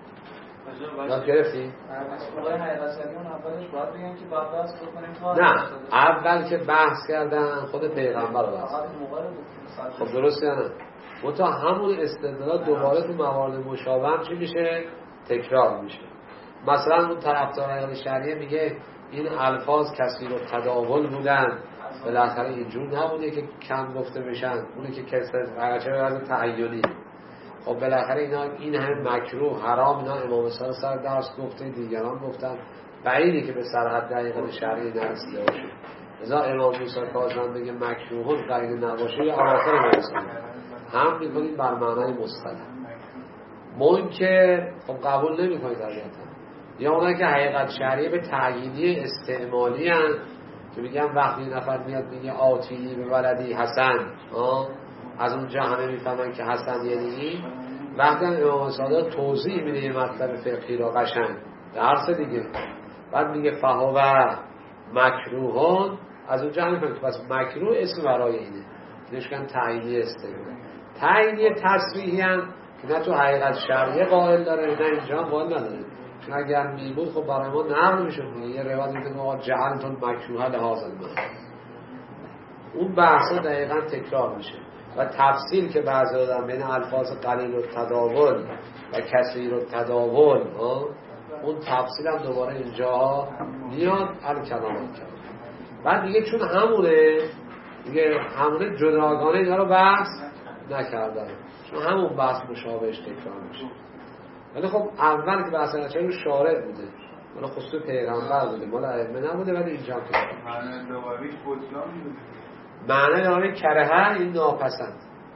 یاد گرفتی؟
موقع حقیقت شرعی اون اولش باید بگن که بعد بحث بکنیم.
نه، اول که بحث کردن خود پیغمبر رو بحث خب درست یا نه؟ منتها همون استدلال دوباره تو موارد مشابه هم چی میشه؟ تکرار میشه. مثلا اون طرفدار حقیقت شرعی میگه این الفاظ کثیر التداول بودن، بالاخره اینجور نبوده که کم گفته بشن، اونی که کسر اگرچه به وضع تعیینی. خب بالاخره اینا این همه مکروه حرام اینا امام صادق سر درس گفته، دیگران گفتن، بعیدی که به سرحد دقیقه شرعی نرسیده باشه. لذا امام موسی کاظم بگه مکروه قید نباشه یا اواخر نرسیده هم میکنیم بر معنای مصطلح. مون که خب قبول نمی کنید طبیعتا، یا اونا که حقیقت شرعی به تعیینی استعمالی هن که میگن وقتی یه نفر میاد میگه آتی به ولدی حسن، آه؟ از اونجا همه میفهمن که حسن یعنی این. وقتی امام صادق توضیح میده یه مطلب فقهی را قشنگ درس دیگه، بعد میگه فهو مکروهون، از اونجا همه فهمید پس مکروه اسم برای اینه، نشکن تعیینی استعمالی. تعیینی تصریحی هم که نه تو حقیقت شرعی قائل داره نه اینجا هم قائل نداره، چون اگر میبود خب برای ما نقل میشد یه روایت میگه که آقا جعلتون مکروه لهذا المعنی. اون بحثا دقیقا تکرار میشه و تفصیل که بعضی دادن بین الفاظ قلیل و تداول و کثیر و تداول، اون تفصیل هم دوباره اینجا میاد الکلام کرد. بعد دیگه چون همونه دیگه همونه جداگانه اینا رو بحث نکردن، چون همون بحث مشابهش تکرار میشه. ولی خب اول که بحث نچه رو شارع بوده، مال خصوص پیغمبر بوده، مال ائمه نبوده، ولی اینجا هم تکرار
معنی دواریش بطلان بوده.
معنی داره کرهه این ناپسند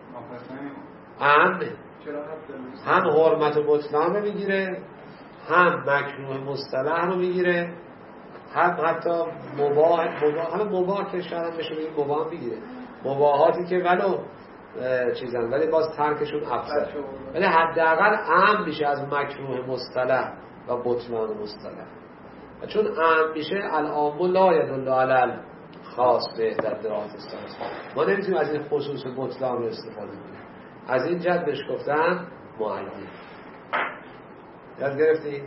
هم هم حرمت و بطلان رو میگیره، هم مکروه مصطلح رو میگیره، هم حتی مباح مباح حالا مباح که شاید بشه بگیم مباح میگیره، مباحاتی که ولو چیزن ولی باز ترکشون افضل، ولی حداقل اهم میشه از مکروه مصطلح و بطلان مصطلح. و چون اهم میشه العام لا یدل علی خاص به در درات استانس، ما نمیتونیم از این خصوص بطلان رو استفاده کنیم، از این جد بهش گفتن معین. یاد گرفتی؟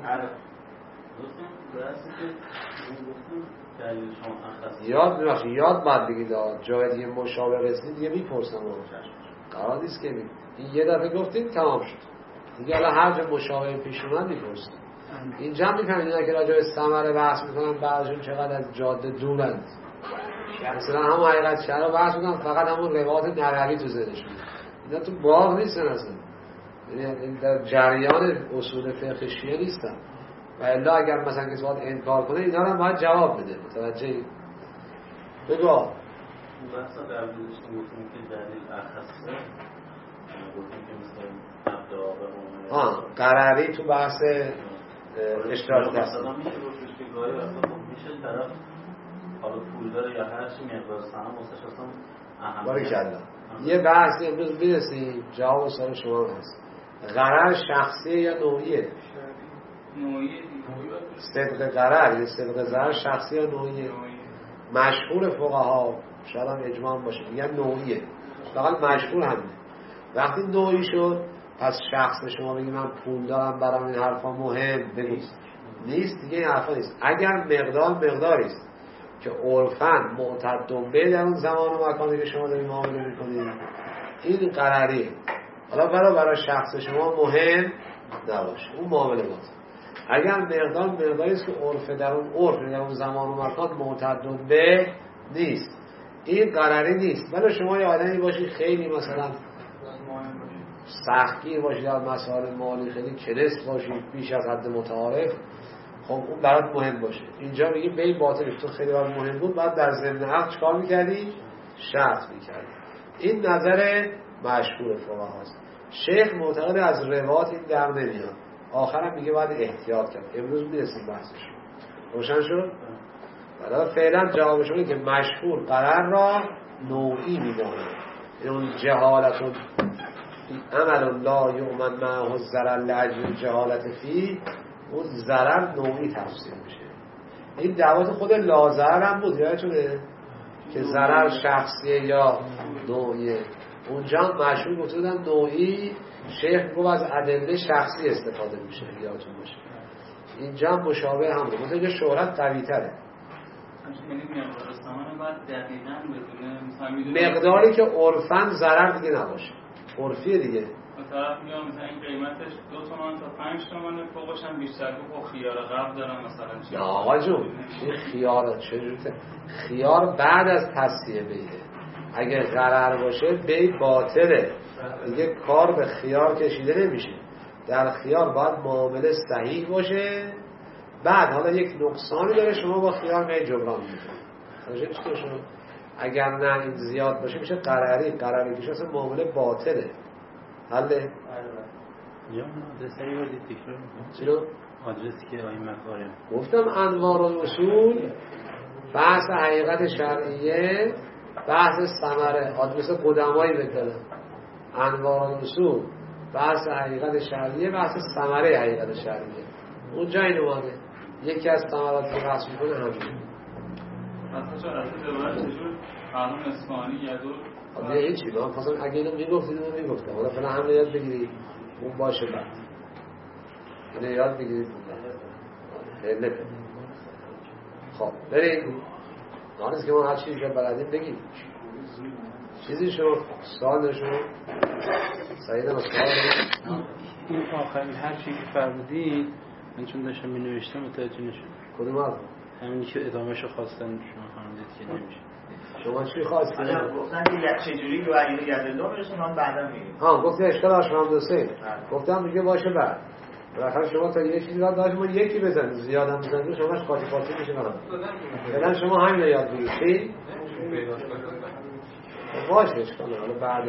یاد میبخشی یاد باید بگید جای دیگه مشابه رسید دیگه میپرسم قرار نیست که این یه دفعه گفتیم تمام شد دیگه، الان هر جا مشابه پیش اومد میپرسیم. اینجا هم میفهمید اینا که راجع به ثمره بحث میکنن بعضیشون چقدر از جاده دورند، مثلا همون حقیقت شرع بحث میکنن فقط همون روایت نبوی تو ذهنشون، اینا تو باغ نیستن اصلا، یعنی در جریان اصول فقه شیعه نیستن. و الا اگر مثلا کسی باید انکار کنه اینا رو باید جواب بده. متوجه بگو
بحثا قبل داشتیم گفتیم که دلیل اخصه، گفتیم که مثلا ابدا و
آه قراری تو بحث اشتراک دست
مثلا میشه گفتش که گاهی وقتا خب میشه طرف حالا پول داره یا هر چی مقدار سهم واسش اصلا اهم
باریکلا. یه بحث امروز میرسیم جواب سوال شما هست، قرار شخصیه یا نوعیه؟
نوعیه.
صدق قرار یا صدق ضرر شخصی یا نوعیه؟ مشهور فقها شاید هم اجماع باشه میگن نوعیه، فقط مشهور همینه. وقتی نوعی شد پس شخص به شما بگی من پول دارم برام این حرفا مهم بگید نیست دیگه، این حرفا نیست. اگر مقدار مقداری است که عرفاً معتد به در اون زمان و مکانی که شما دارید معامله میکنید این قراری، حالا برای برای شخص شما مهم نباشه اون معامله باز. اگر مقدار مقداری است که عرف در اون عرف در اون زمان و مکان معتد به نیست این قراری نیست. ولی شما یه آدمی باشید خیلی مثلا سختگیر باشید در مسائل مالی، خیلی کلس باشید بیش از حد متعارف، خب اون برات مهم باشه. اینجا میگی به این باطلش تو خیلی برات مهم بود بعد در ضمن عقد چیکار میکردی؟ شرط میکردی. این نظر مشهور فقهاست. شیخ معتقد از روایات این در نمیاد، آخرم میگه باید احتیاط کرد. امروز میرسیم بحثش روشن شد. ولی فعلا جوابش اینه که مشهور قرار را نوعی میدونه، اون جهالت و عمل لا یؤمن معه الضرر لاجل جهالت فی، اون ضرر نوعی تفسیر میشه. این دعوت خود لازرر هم بود یادتونه که ضرر شخصیه یا نوعیه، اونجا هم مشهور گفته بودن نوعی، شیخ گفت از ادله شخصی استفاده میشه یادتون باشه. اینجا هم مشابه هم بود، اینجا شهرت قوی تره. مقداری که عرفاً ضرر دیگه نباشه، عرفیه دیگه.
طرف میگم مثلا این قیمتش دو تومن تا پنج تومنه، فوقش هم بیشتر که خب خیار قبل دارم مثلا چی؟
نه آقا جون این خیار چجوری؟ خیار بعد از تصفیه بیه، اگه غرر باشه بی باطله دیگه، کار به خیار کشیده نمیشه. در خیار باید معامله صحیح باشه، بعد حالا یک نقصانی داره شما با خیار می جبران میکنید. چطور شما اگر نه این زیاد باشه میشه قراری، قراری که اصلا معامله باطله. حله؟
یا آدرس هایی وردی تکرار میکنم
چرا؟
آدرسی که آئی مکارم
گفتم انوار الاصول، بحث حقیقت شرعیه، بحث ثمره، آدرس قدمایی بکنم. انوار الاصول بحث حقیقت شرعیه، بحث ثمره حقیقت شرعیه. اونجا این اومده یکی از ثمرات که بحث میکنه همین.
اصلا چرا از دوباره چجور قانون اسفانی یا دور
نه هیچی، من خواستم اگه اینو میگفتید اینو میگفتم، حالا فعلا هم یاد بگیرید اون باشه، بعد اینو یاد بگیرید خیلی نکنید. خب بریم نانیست که ما هر چیزی که بلدیم بگیم. چیزی شد سال شد سعید ما سال
این آخرین هر چیزی که فرمودید من چون داشتم می نوشتم متوجه نشد.
کدوم از؟
همینی که ادامهشو خواستن شما فرمودید که نمیشه.
شما چی خواستید؟
حالا گفتن که چجوری رو علیه یدالله برسون هم بعدا میگیم.
ها گفتی اشکال آشرام دوسته گفتم میگه باشه. بعد بالاخره شما تا یه چیزی یاد داشت ما یکی بزنید، زیادم بزنید شماش قاطی قاطی میشه. من فعلا شما همین رو یاد بگیرید. چی؟ باشه اشکال نه، حالا بعد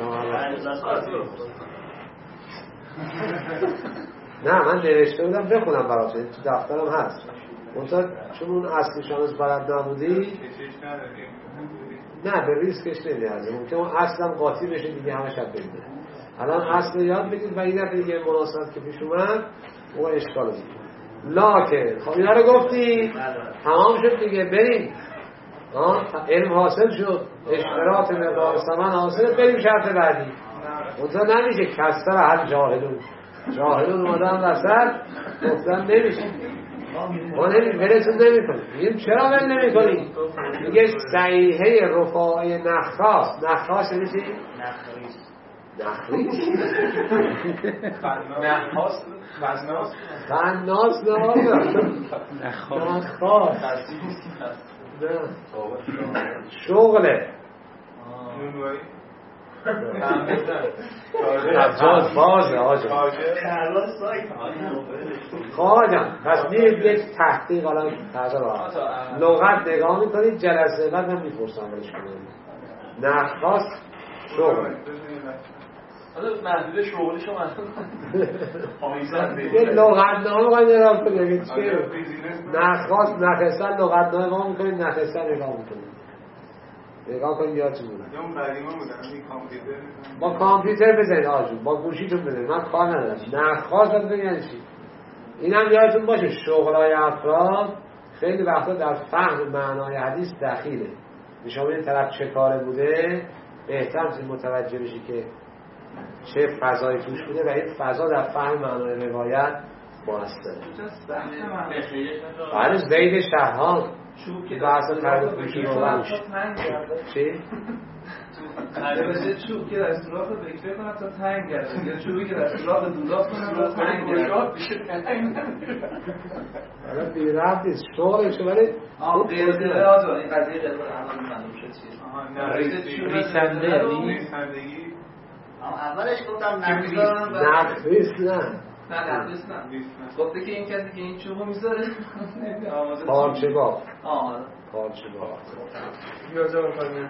نه من نوشته بودم بخونم براتون تو دفترم هست. منتها چون اون اصلیش هنوز بلد نبودی نه به ریسکش نمیارزه، ممکنه اون اصلا قاطی بشه دیگه همه شب بگیره. الان اصل یاد بگید و این دفعه دیگه مناسبت که پیش اومد اون اشکال دیگه. لاکن خب اینا رو گفتی تمام شد دیگه، بریم علم حاصل شد، اشتراط مقدار ثمن حاصل، بریم شرط بعدی. منتها نمیشه کسر هر جاهلون جاهلون اومدن وسط گفتن نمیشه ما نمیشه ولتون نمی کنیم. میگیم چرا ول نمی کنیم؟ میگه صحیحه رفاعه نخاس. نخاس یعنی چی؟
نخریس
نخریس
نخاس وزناس
خناس نه نخاس شغله
نونوایی
تجاز بازه آجا خواهدم پس میرید یک تحقیق حالا تحقیق لغت نگاه میکنید، جلسه بعد هم میپرسم برش کنید نخواست شغل
حالا محدود شغلی شما
یه لغت نامه باید نگاه کنید نخواست نخستن لغت نامه نگاه میکنید، نخستن نگاه میکنید نگاه کنید یادتون بودن با کامپیوتر بزنید آجون، با گوشیتون بزنید، من کار ندارم. نخواست باید بگید چی؟ این هم یادتون باشه شغلای افراد خیلی وقتا در فهم معنای حدیث دخیله. شما این طرف چه کاره بوده بهتر میتونید متوجه بشی که چه فضایی توش بوده و این فضا در فهم معنای روایت موثره. بله زید شهران
چوب که
بحث خرد فروشی رو چی؟
البته چوب که در سوراخ بکره کنم تا تنگ گرده یا چوبی که در سوراخ دولاب کنم تا تنگ گرده.
حالا بیرفت نیست شغلشه ولی
آه قیرده آجا این قضیه قیرده الان معلوم شد چیه
ریسنده یعنی
ریسندگی
اولش گفتم نفیس
نفیس نه
نه نفیس نه گفته که این کسی که این چوبو میذاره
پارچه با
آه
پارچه با
بیاجا بکنید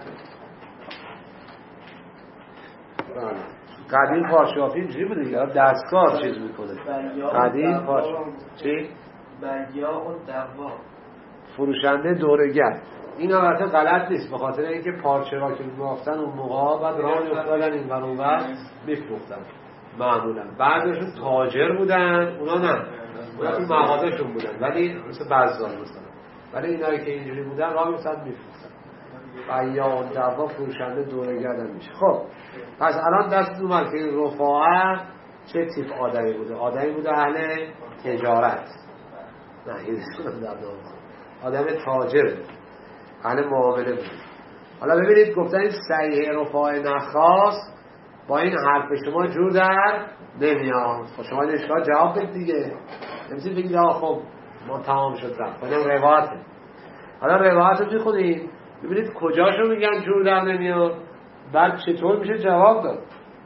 قدیم پارچه‌بافی اینجوری بوده دیگه، دستکار چیز میکنه. قدیم پارچه چی؟
بلیا و دوا
فروشنده دورگر. این البته غلط نیست به خاطر اینکه پارچه را که می‌بافتن اون موقع بعد راه می‌افتادن این ور اون ور می‌فروختن معمولا. بعضیشون تاجر بودن، اونا نه. اونا تو مغازه‌شون بودن ولی مثل بازار مثلا. ولی اینایی که اینجوری بودن راه می‌افتادن می‌فروختن. بلیا و دوا فروشنده دورگر میشه. خب پس الان دست اومد که رفاعه چه تیپ آدمی بوده؟ آدمی بوده اهل تجارت. نه این آدم تاجر اهل معامله بود. حالا ببینید گفتن این صحیح رفاعه نخواست با این حرف شما جور در نمیاد. خب شما این اشکال جواب بدید دیگه. نمیتونید بگید آقا خب ما تمام شد رفت. خودم روایته. حالا روایت رو میخونید ببینید کجاشو میگن جور در نمیاد، بعد چطور میشه جواب داد.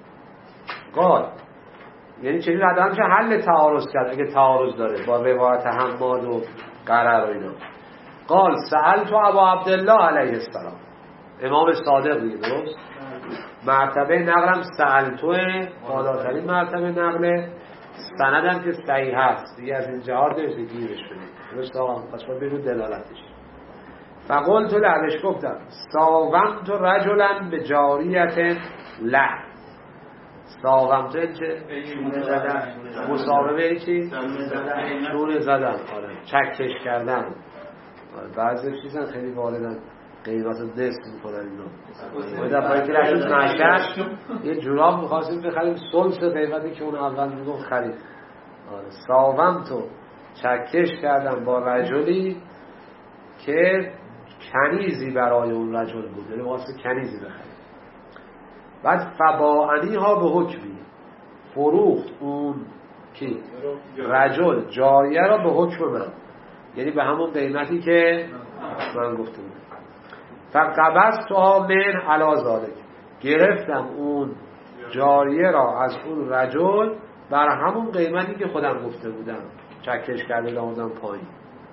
قال یعنی چجوری حداقل میشه حل تعارض کرد اگه تعارض داره با روایت حماد و قرر و اینا. قال سألت ابا عبدالله علیه السلام، امام صادق دیگه درست؟ مرتبه نقلم سألتوه بالاترین مرتبه نقله، سندم که صحیح هست دیگه، از این جهات نمیشه گیرش بدید درست آقا؟ پس باید بگو دلالتش. فقلت لعلش گفتم ساومت رجلا به جاریت لح. ساومت چه؟
شونه زدن.
مصاحبه چی؟
زدن.
شونه زدن. آره چکش کردن. بعضی چیزن خیلی واردن قیمت رو دست میکنن اینا. باید دفعه که رفتیم مشهد یه جوراب میخواستیم بخریم سلس قیمتی که اون اول میگم خرید. آره ساومتو چکش کردن با رجلی که کنیزی برای اون رجل بود، یعنی واسه کنیزی بخرید. بعد فباعنی ها به حکمی فروخت اون کی؟ رجل جاریه را به حکم من، یعنی به همون قیمتی که من گفتم. فقبضت تو من علی ذالک، گرفتم اون جاریه را از اون رجل بر همون قیمتی که خودم گفته بودم، چکش کرده دادم پایین.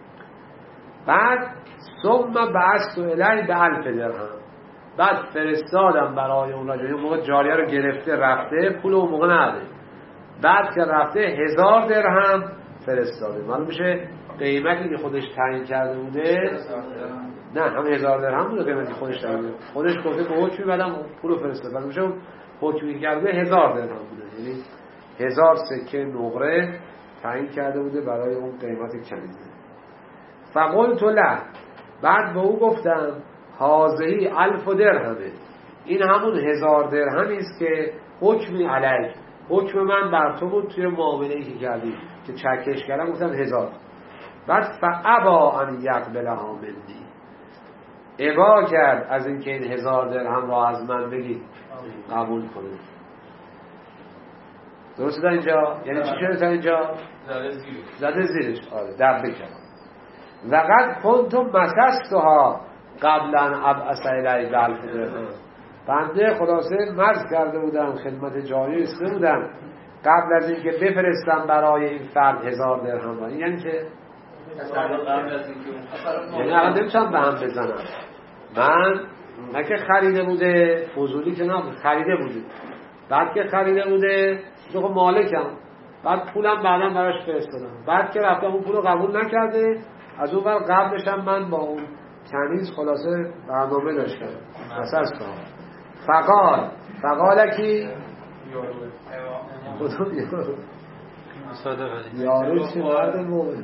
بعد ثم بعثت الی به الف درهم، بعد فرستادم برای اون رجل. اون موقع جاریه رو گرفته رفته، پول اون موقع نده، بعد که رفته هزار درهم فرستاده. معلوم میشه قیمتی که خودش تعیین کرده بوده نه هم هزار درهم بوده قیمتی خودش تعیین کرده، خودش گفته به حکمی بعدم پول فرستاد، معلوم میشه حکمی کرده هزار درهم بوده، یعنی هزار سکه نقره تعیین کرده بوده برای اون قیمت کنیزه. فقلت له، بعد به او گفتم هازهی الف درهمه، این همون هزار درهمی است که حکمی علیک، حکم من بر تو بود توی معامله‌ای که کردی که چکش کردم، گفتم هزار. بعد فابا ان یقبلها منی، ابا کرد از اینکه این هزار درهم را از من بگی قبول کنه. درسته تا اینجا؟ یعنی چی شده تا اینجا؟ زده زیرش. آره دب بکنم. وقد کنتم مسستها قبلا ابعث الی الف درهم، بنده خلاصه مرز کرده بودم خدمت جاری استه بودم قبل از اینکه بفرستم برای این فرد هزار درهم. این یعنی چه؟ یعنی الان نمیتونم به هم بزنم. من نه که خریده بوده فضولی که نه، خریده بوده، بعد که خریده بوده تو مالکم، بعد پولم بعدم براش فرستادم، بعد که رفتم اون پولو قبول نکرده، از اون ور قبلش هم من با اون کنیز خلاصه برنامه داشتم مثلا فقال فقال کی خودم یارو یارو چه مرد مومن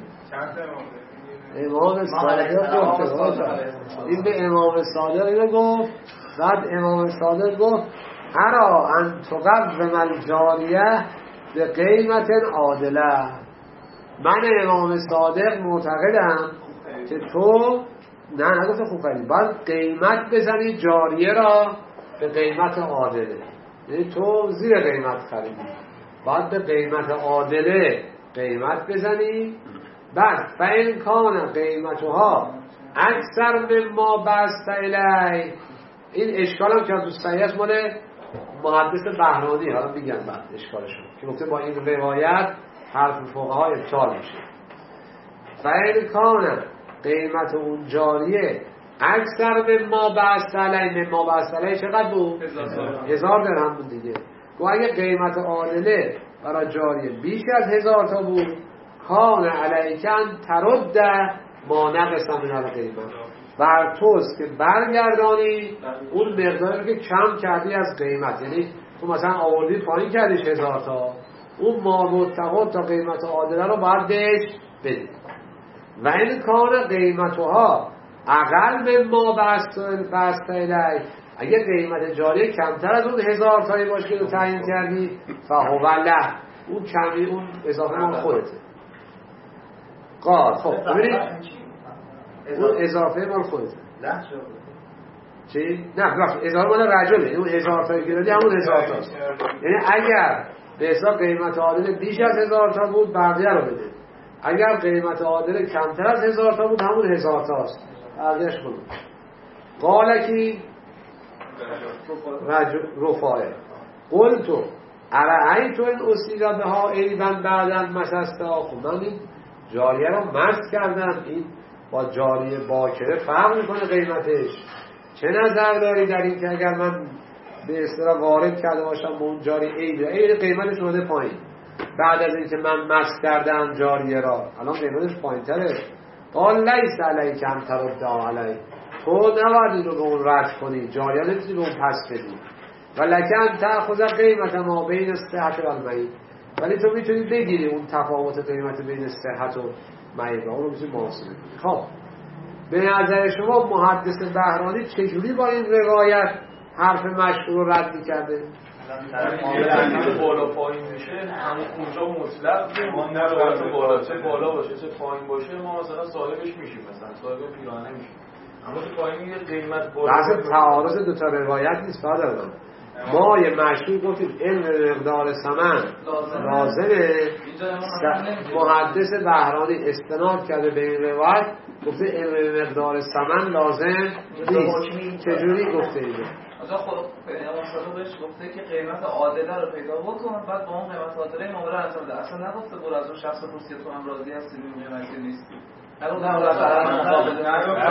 امام صادق گفت، این به امام صادق اینو گفت. بعد امام صادق گفت ارا ان تقوم الجاریه به قیمت عادله، من امام صادق معتقدم که تو نه نگفت خوب خریدی، باید قیمت بزنی جاریه را به قیمت عادله، یعنی تو زیر قیمت خریدی، باید به قیمت عادله قیمت بزنی. بعد فین کان قیمتها اکثر مما بست الی، این اشکال هم که از دوستایی هست مال محدث بهرانی، حالا میگن بعد اشکالشون که گفته با این روایت حرف فقها ابطال میشه. فین کان قیمت اون جاریه اکثر مما بست علی، مما بست علی چقدر بود؟ هزار درهم بود دیگه. گو اگه قیمت عادله برای جاریه بیش از هزار تا بود، کان علیکن ترد ما نقص من القیمت، بر توست که برگردانی اون مقداری که کم کردی از قیمت، یعنی تو مثلا آوردی پایین کردیش هزار تا، اون ما متقاد تا قیمت عادله رو باید بهش بدی. و این کان قیمتها اقل مما بست الی، اگه قیمت جاری کمتر از اون هزار تایی باشه که تو تعیین کردی فهو له، اون کمی اون اضافه مال خودته. قال خب ببینید اون اضافه مال خودته. چی؟ نه بخش هزار مال رجله، اون هزار تایی که دادی همون هزار تاست. یعنی اگر به حساب قیمت عادل بیش از هزار تا بود بقیه رو بده، اگر قیمت عادل کمتر از هزار تا بود همون هزار تاست، بقیهش بود. قالکی رفاعه قلتو ارعی تو این اصیلا به ها ایبن بعدن مسسته آخو، من این جاریه رو مست کردم، این با جاریه باکره فرق میکنه قیمتش، چه نظر داری در این که اگر من به اصطلاح وارد کرده باشم به اون جاری عیب عیب قیمتش اومده پایین بعد از اینکه من مست کردم جاریه را، الان قیمتش پایین تره. قال لیس علی کم ترد علی، تو نباید این رو به اون رد کنی، جاریه نمیتونی به اون پس بدی. و لکن تأخذ قیمت ما بین الصحت و المیت، ولی تو میتونی بگیری اون تفاوت قیمت بین صحت و میت، اون رو میتونی محاسبه کنی. خب به نظر شما محدث بهرانی چجوری با این روایت حرف مشهور رو رد می‌کرده؟
معامله بالا پایین میشه همون اونجا مطلق ما نه بالا چه بالا باشه چه پایین باشه ما مثلا صاحبش میشیم، مثلا صاحب پیرانه میشیم، اما تو پایین یه قیمت بالا
بحث تعارض دو تا روایت نیست برادران. ما یه مشهور گفتیم علم مقدار ثمن لازمه، محدث بهرانی استناد کرده به این روایت گفته علم مقدار ثمن لازم نیست. چجوری گفته اینه؟
آجا خب پیامبر بهش گفته که قیمت عادله رو پیدا بکن، بعد با اون قیمت عادله معامله انجام بده. اصلا نگفته برو از اون شخص پرسی تو هم راضی هستی میگه مگه نیستی. نه نه ولی فرق نداره.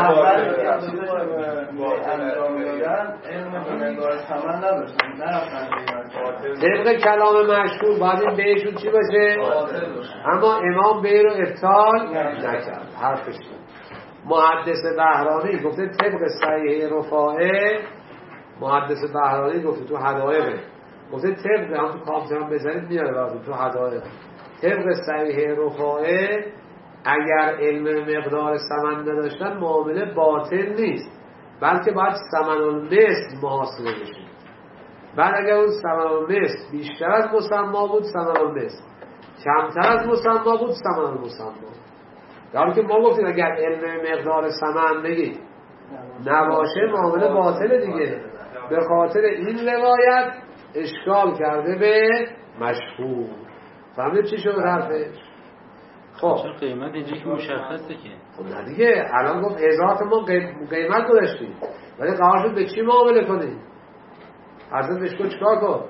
انجام دادن علم مقدار ثمن نداشتن، نرفتن
طبق کلام مشهور باید این بهشون چی باشه؟ اما امام به رو ابطال نکرد، حرفش محدث بهرانی گفته طبق صحیح رفاعه، محدث بهرانی گفته تو هدایقه، گفته طبق هم تو کامپیوتر بزنید میاره براتون تو هدایق، طبق صحیح رفاعه اگر علم مقدار ثمن نداشتن معامله باطل نیست، بلکه باید ثمن المثل محاسبه بشه. بعد اگر اون ثمن المثل بیشتر از مسما بود ثمن المثل، کمتر از مسما بود ثمن المسما. در حالی که ما گفتیم اگر علم مقدار ثمن بگید نباشه معامله باطل دیگه. به خاطر این روایت اشکال کرده به مشهور. فهمید چی شد حرفش؟ خب
چون قیمت اینجا که مشخصه که
خب نه دیگه، الان گفت هزار تا ما قیمت گذاشتیم ولی قرار شد به چی معامله کنیم؟ حضرت بهش گفت چیکار کن؟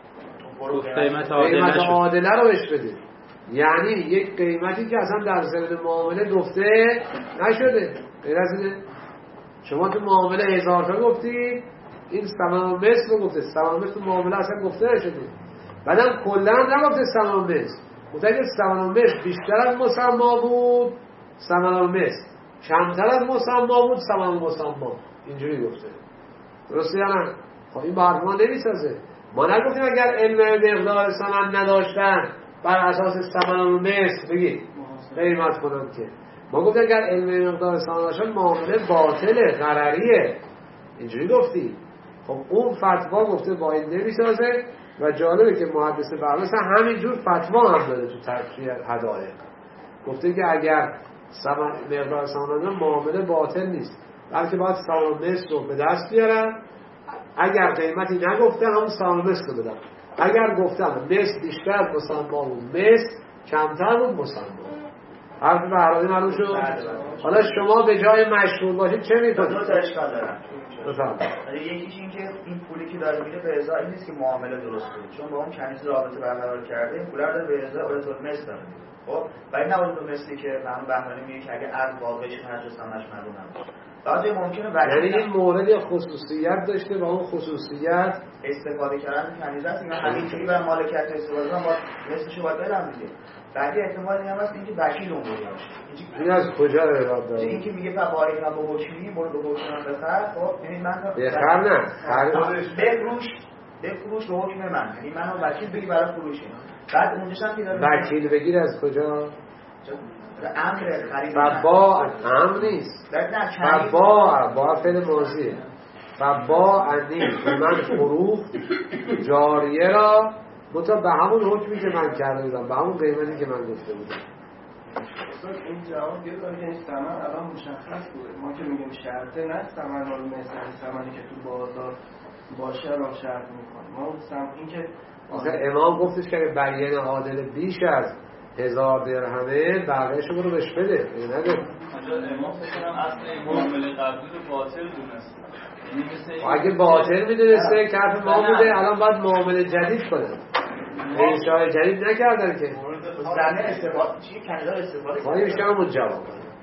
قیمت
عادله رو بهش بده. یعنی یک قیمتی که اصلا در زمین معامله گفته نشده. غیر از اینه شما تو معامله هزار تا گفتی، این ثمن المثل رو گفته، ثمن المثل تو معامله اصلا گفته نشده. بعدم کلا نگفته ثمن المثل، گفته اگه ثمن المثل بیشتر از مسما بود ثمن المثل، کمتر از مسما بود ثمن المسما. اینجوری گفته. درسته یا نه؟ خب این با حرف ما نمیسازه. ما نگفتیم اگر علم مقدار ثمن نداشتن بر اساس ثمن المثل بگید قیمت کنن، که ما گفتیم اگر علم مقدار ثمن داشتن معامله باطله، غرریه. اینجوری گفتی. خب اون فتوا گفته با این نمیسازه و جالبه که محدث بهرانی مثلا همینجور فتوا هم داره تو ترجیح هدایق، گفته که اگر ثمن مقدار ثمن معامله باطل نیست بلکه باید ثمن مثل رو به دست بیارن. اگر قیمتی نگفته همون ثمن مثل رو بدن، اگر گفتن مثل بیشتر از مسما بود مثل کمتر بود مسما. حرف بهرانی معلوم شد؟ حالا شما به جای مشهور باشید چه میکنید؟
دو تا اشکال دارم.
بفهم.
یکیش این که این پولی که داره میده به ازای نیست که معامله درست کنه، چون با اون کنیز رابطه برقرار کرده این پول رو داره به ازای اولتون مثل داره میده. خب ولی نه اولتون مثلی که فهم بهرانی میگه که اگه از واقعش هر جا سمش معلوم نباشه. بعضی ممکنه
یعنی این مورد خصوصیت داشته و اون خصوصیت
استفاده کردن کنیز است، اینا همینجوری بر مالکیت استفاده کنن با مثلشو باید بدم دیگه. بعدی احتمال این هم هست اینکه وکیل اون باشه.
این از کجا روایت داره؟
این که میگه فقاری نه با حکمی برو به حکم بخر. خب یعنی من
بخر نه
بفروش بفروش به حکم من، یعنی منو وکیل بگی برای فروش. بعد اونجاش هم که داره
وکیل بگیر از کجا؟
امر خرید
فبا امر نیست، فبا با فعل ماضیه. فبا انی من فروخت جاریه را مطابق به همون حکمی که من کرده بودم، به همون قیمتی که من گفته بودم.
استاد این جواب دیگه داره که این ثمن الان مشخص بوده. ما که میگیم شرطه نه ثمن المثل ثمنی که تو بازار باشه رو شرط میکنیم. ما سم این که
آخه امام گفتش که بیان عادل بیش از هزار درهمه بقیه‌شو برو بهش بده. نده.
اونجا امام فکر کنم اصل این معامله قبلی رو باطل دونسته.
اگه باطل میدونسته کف ما بوده الان باید معامله جدید کنه. انشاء جدید نکردن که
زنه استفاده چی کانادا استفاده
ما میشه همون جواب.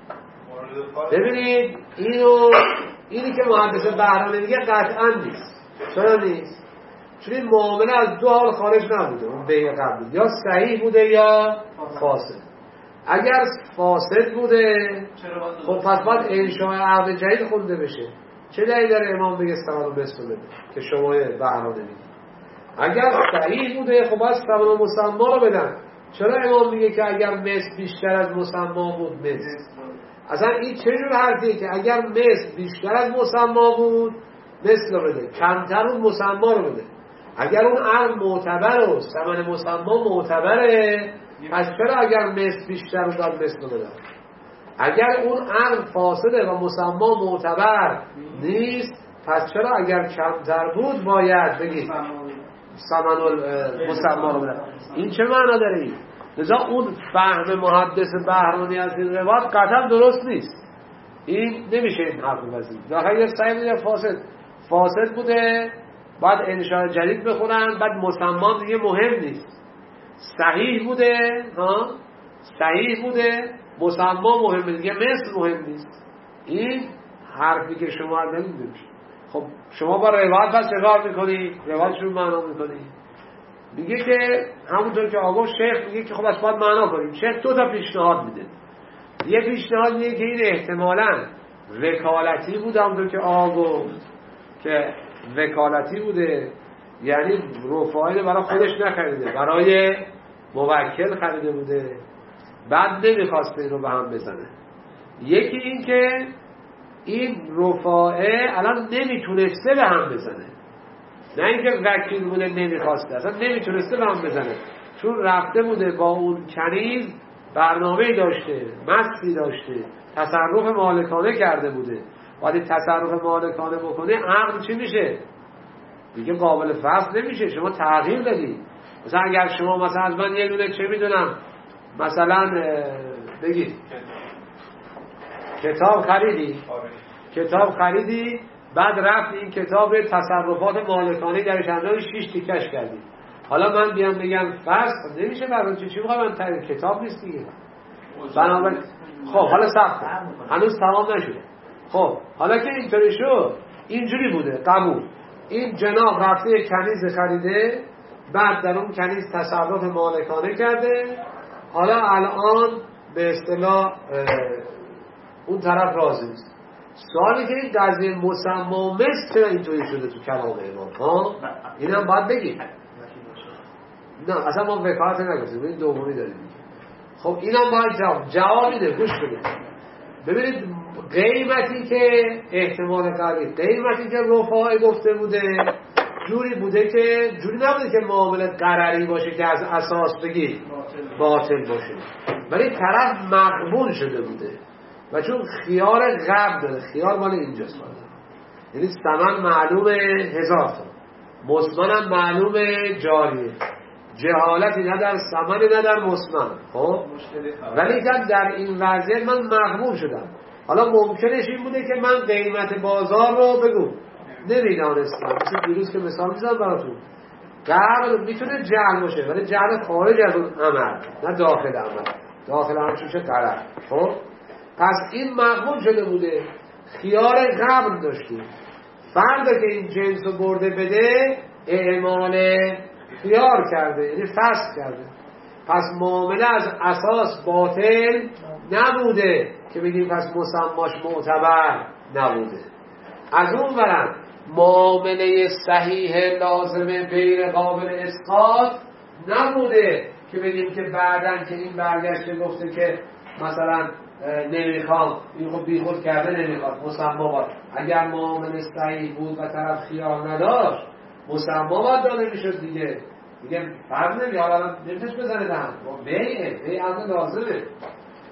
ببینید اینو اینی که محدث بهرام میگه قطعا نیست. چرا نیست؟ چون این معامله از دو حال خارج نبوده. اون بیع قبلی یا صحیح بوده یا فاسد. اگر فاسد بوده خب پس باید انشاء عقد جدید خونده بشه. چه دلیل داره امام بگه ثمن مثل بده که شما بهرام نمیدید؟ اگر صحیح بوده خب باید ثمن مسما رو بدن. چرا امام میگه که اگر مثل بیشتر از مسما بود مثل؟ اصلا این چه جور حرفیه که اگر مثل بیشتر از مسما بود مثل رو بده، کمتر اون مسما رو بده؟ اگر اون عقد معتبر و ثمن مسما معتبره پس چرا اگر مثل بیشتر رو داد مثل رو بده؟ اگر اون عقد فاسده و مسما معتبر نیست پس چرا اگر کمتر بود باید بگید ثمن مسما رو بده؟ این چه معنا داره این؟ لذا اون فهم محدث بهرانی از این روایت قطعا درست نیست. این نمیشه این حرف بزنید. داخل یه صحیح بوده فاسد فاسد بوده بعد انشاء جدید بخونن بعد مسما دیگه مهم نیست. صحیح بوده ها صحیح بوده مسما مهمه دیگه مثل مهم نیست. این حرفی که شما نمیدونید. خب شما با روایت بس چیکار میکنید؟ روایت رو معنا میکنید. میگه که همونطور که آقا شیخ میگه که خب از باید معنا کنیم. شیخ دو تا پیشنهاد میده. یه پیشنهاد میگه که این احتمالاً وکالتی بوده همونطور که آقا که وکالتی بوده یعنی رفاعی برای خودش نخریده برای موکل خریده بوده بعد نمیخواسته این رو به هم بزنه. یکی این که این رفاعه الان نمیتونسته به هم بزنه نه اینکه وکیل بوده نمیخواسته اصلا نمیتونسته به هم بزنه چون رفته بوده با اون کنیز برنامه داشته مسی داشته تصرف مالکانه کرده بوده باید تصرف مالکانه بکنه عقل چی میشه؟ دیگه قابل فصل نمیشه. شما تغییر دادی. مثلا اگر شما مثلا از من یه دونه چه میدونم مثلا بگید کتاب خریدی کتاب خریدی بعد رفت این کتاب تصرفات مالکانه درش اندازه شش تیکش کردی حالا من بیام بگم فصل نمیشه برای چی چی بخوام من تغییر کتاب نیست دیگه بنابراین خب حالا صبر هنوز تمام نشده. خب حالا که اینطوری شد اینجوری بوده قبول این جناب رفته کنیز خریده بعد در اون کنیز تصرف مالکانه کرده حالا الان به اصطلاح اون طرف راضی نیست. سوالی که این قضیه مسما مثل چرا اینطوری شده تو کلام امام ها اینم باید بگیم. نه اصلا ما وکالت نگفتیم این دومی داریم. خب اینم باید جواب جواب میده گوش بدید. ببینید قیمتی که احتمال قوی قیمتی که رفاعی گفته بوده جوری بوده که جوری نبوده که معامله قرری باشه که از اساس بگید باطل باشه ولی طرف مقبول شده بوده و چون خیار قبل داره خیار مال اینجاست یعنی ثمن معلومه هزار تا مسمن هم معلومه جاریه جهالتی نه در ثمن نه در مسمن خب ولی در این وضعیت من مقبول شدم. حالا ممکنش این بوده که من قیمت بازار رو بگو نمیدانستم مثل دیروز که مثال میزنم براتون قبل میتونه جهل باشه ولی جهل خارج از اون عمل نه داخل عمل داخل عمل چون چه غلط. خب پس این مقبول شده بوده خیار قبل داشتیم فردا که این جنس رو برده بده اعمال خیار کرده یعنی فسخ کرده پس معامله از اساس باطل نبوده که بگیم پس مسماش معتبر نبوده. از اون برم معامله صحیح لازمه غیر قابل اسقاط نبوده که بگیم که بعدن که این برگشته گفته که مثلا نمیخوام این خود بی خود کرده نمیخواد مسما باید اگر معامله صحیح بود و طرف خیار نداشت مسما باید داده میشد دیگه دیگه فرض نمی حالا نمیتونش بزنه دهم بیعه بیعه از لازمه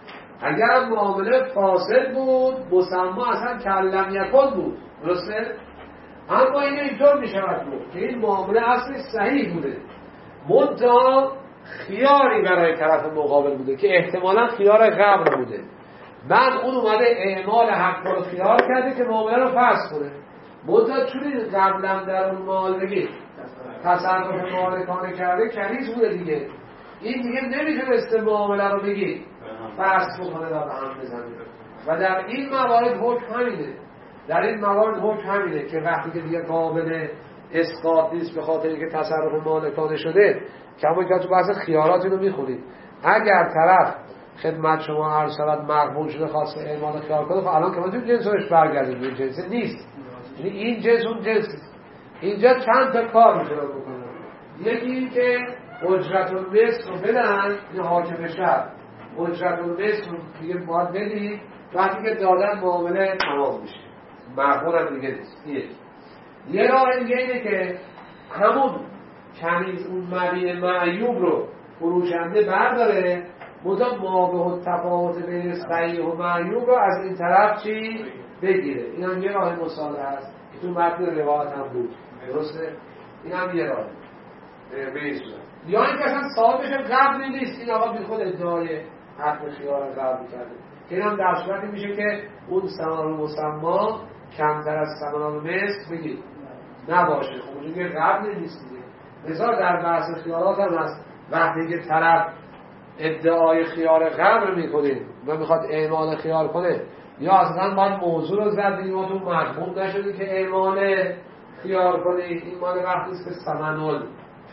اگر معامله فاسد بود مسما اصلا کلم یکن بود، درسته؟ اما این اینطور می شود بود که این معامله اصلا صحیح بوده، منتها خیاری برای طرف مقابل بوده که احتمالا خیار قبل بوده، بعد اون اومده اعمال حق رو خیار کرده که معامله رو فسخ کنه. منتها چون قبلا در اون مال بگید تصرف مالکانه کرده کنیز بوده دیگه، این دیگه نمیتونسته معامله رو بگید فسخ بکنه و به هم بزنه. و در این موارد حکم همینه، در این موارد حکم همینه که وقتی که دیگه قابل اسقاط نیست به خاطر اینکه تصرف مالکانه شده، که همون که تو بحث خیارات اینو میخونید، اگر طرف خدمت شما عرض شود مقبول شده خواسته اعمال خیار کنه، خب الان که ما تو جنسش برگردیم، این جنس نیست، یعنی این جنس اون جنس اینجا چند تا کار میتونن بکنن. یکی این که اجرت المثل رو بدن، این حاکم شهر اجرت المثل رو دیگه باید بدید، وقتی که دادن معامله تمام میشه، مقبول هم دیگه نیست. یک یه راه دیگه اینه که همون کنیز اون مبیع معیوب رو فروشنده برداره، مدام مابه تفاوت بین صحیح و معیوب رو از این طرف چی بگیره. این هم یه راه مصالحه هست که تو متن روایت هم بود، درسته؟ این هم یه راه به این صورت. یا این که اصلا صاحبش قبلی نیست، این آقا بی خود ادعای حق خیار قبل کرده، که این هم در صورتی میشه که اون ثمن مسما کمتر از ثمن مثل بگید نباشه، خب اونجا که قبلی نیست دیگه. مثلا در بحث خیارات هم هست، وقتی که طرف ادعای خیار قبل میکنه و میخواد اعمال خیار کنه، یا اصلا باید موضوع رو زدیم و تو مضمون نشدی که اعمال خیار کنه، این مال وقتی است که ثمنال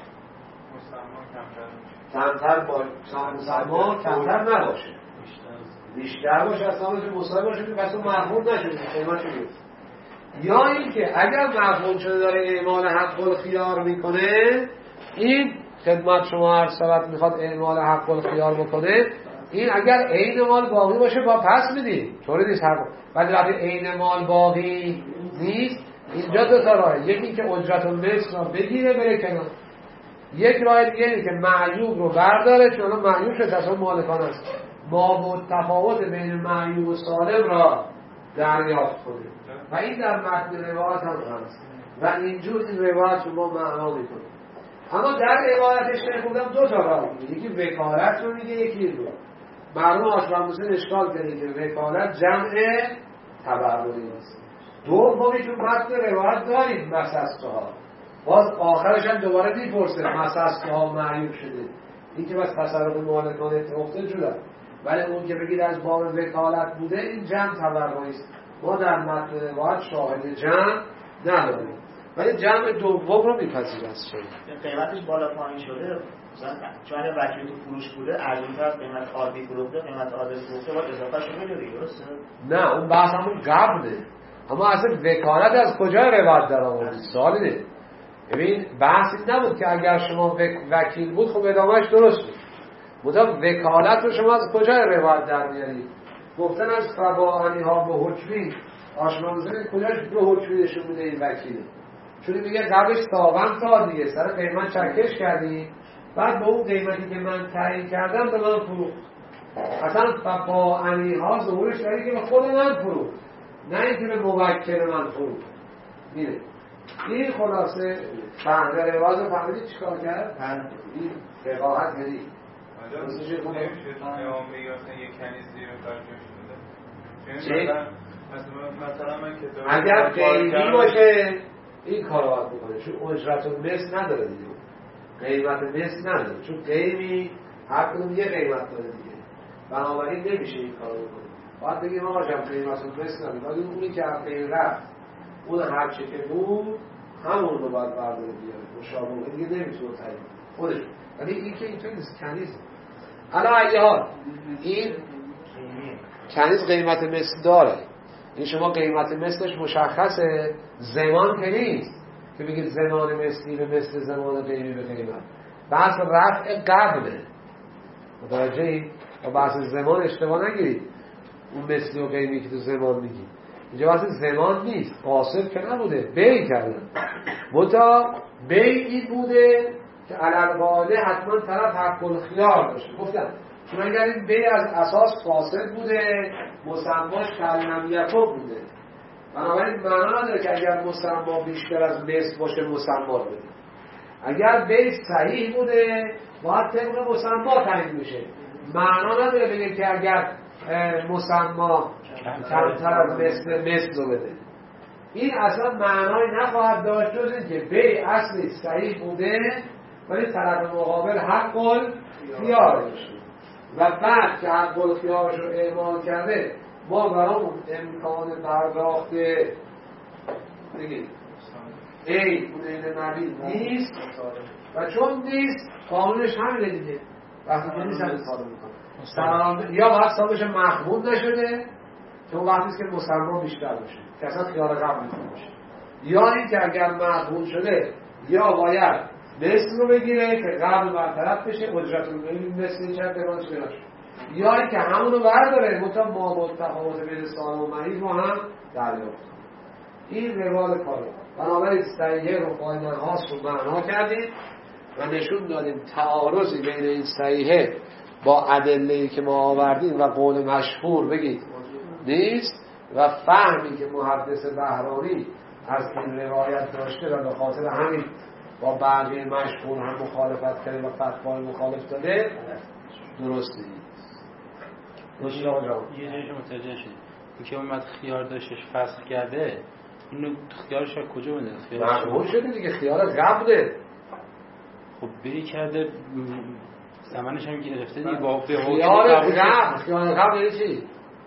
کمتر باشه، مسما کمتر نباشه، بیشتر باشه، اصلا باشه مساوی باشه که پس اون مضمون نشدی قیمت شده. یا اینکه اگر مضمون شده داره اعمال حق الخیار میکنه، این خدمت شما هر سبت میخواد اعمال حق الخیار بکنه، این اگر عین مال باقی باشه با پس میدیم، طوری نیست حق، ولی وقتی عین مال باقی نیست، اینجا دو تا راه، یکی که اجرت المثل رو بگیره بره کنار، یک راه دیگه اینه که معیوب رو برداره، چون الان معیوب شده اصلا مالکان است، ما بود تفاوت بین معیوب و سالم را دریافت کنه. و این در متن روایت هم هست و اینجور این روایت رو ما معنا میکنه. اما در روایتش نخوندم دو تا راه میگه، یکی وکالت رو میگه، یکی این رو. معلوم آشبان حسین اشکال کنه که وکالت جمع تبرعی است. دومی که متن روایت داریم مسستها، باز آخرش هم دوباره میپرسه مسستها معیوب شده، این که بس تصرف مالکان اتفاقه جدا، ولی اون که بگید از باب وکالت بوده، این جمع تبرعی است. ما در متن روایت شاهد جمع نداریم، ولی جمع دوم رو میپذیر است.
قیمتش بالا پایین شده، مثلا چون وکیل تو فروش بوده ارزونتر از قیمت عادی فروخته، قیمت عادی فروخته باید اضافه شده بده، درسته؟
نه اون بحث همون قبله، اما اصلا وکالت از کجا روایت در آوردی؟ سوالی نه. ببین بحث این نبود که اگر شما وکیل بود خب ادامهش درست بود، مطابق وکالت رو شما از کجا روایت در میارید؟ گفتن از فباهنی ها به حکمی، آشنامزنی کجاش به حکمی نشون بوده این وکیله؟ چون میگه قبلش ساغن تا دیگه سر قیمت چکش کردی، بعد به اون قیمتی که من تعیین کردم به من فروخت. اصلا فباهنی ها ظهورش داری که به خود من فروخت، نه اینکه به موکل من فروخت. میره این خلاصه فهمه رواز رو فهمیدی چیکار کرد؟ این فقاهت یعنی
نمیشه تو امام بگی مثلا یک کنیز زیر ترجمه شده.
چی؟
مثلا من کتاب
اگر قیمی باشه این کار رو باید بکنه، چون اجرت المثل نداره دیگه، قیمت مثل نداره، چون قیمی هر کدوم یه قیمت داره دیگه، بنابراین نمیشه این کار رو بکنه. باید بگیم آقا جمع قیمت المثل نداره، باید اونی که از قیم رفت اون هر چه که بود همون رو باید برداره بیاره، مشابه دیگه نمیتونه تعیین خودش. ولی این که اینطور نیست، کنیز علا ایه حال این کنیز قیمت مثل داره، این شما قیمت مثلش مشخصه، زمان که نیست که بگید زمان مثلی به مثل زمان قیمی به قیمت، بحث رفع قبله، متوجه این؟ و بحث زمان اشتباه نگیرید، اون مثلی و قیمی که تو زمان میگید اینجا بحث زمان نیست، قاصد که نبوده، بی کردن متا بی این بوده که علالقاله حتما طرف حق الخیار داشته. گفتم چون اگر این بی از اساس فاسد بوده مسماش کلم یکو بوده، بنابراین معنا نداره که اگر مسما بیشتر از مثل باشه مسما بده. اگر بی صحیح بوده باید طبق مسما تعیین بشه. معنا نداره بگیم که اگر مسما کمتر از مثل مثل رو بده. این اصلا معنای نخواهد داشت جز این که بی اصلی صحیح بوده ولی طرف مقابل حق الخیارش و بعد که حق الخیارش رو اعمال کرده ما برامون امکان پرداخت بگید ای بودین نبی نیست و چون نیست قانونش همینه دیگه. وقتی که نیست هم استفاده میکنه یا باید حسابش محمود نشده چون وقتی که مسلمان بیشتر باشه که اصلا خیال قبل میکنه باشه، یا این که اگر محمود شده یا باید مثل رو بگیره که قبل برطرف بشه اجرت رو بگیره مثل چند درانش براش، یا این که همون رو برداره مطمئن ما با تفاوت بین سال و مریض رو هم دریافت کنه. این روال کاره. بنابراین صحیحه رو قاینه هاست رو معنا کردیم و نشون دادیم تعارضی بین این صحیحه با ادله‌ای که ما آوردیم و قول مشهور بگید نیست و فهمی که محدث بهرانی از این روایت داشته و به خاطر همین با بقیه مشهور هم مخالفت کرده و فتوای مخالف داده درست نیست.
یه جایش متوجه شد این که اومد خیار داشتش فسخ کرده اینو خیارش از کجا بنده؟
محمول شده دیگه خیار قبله.
خب بری کرده زمانش هم گرفته دیگه با
خیار قبل. خیار قبل یعنی چی؟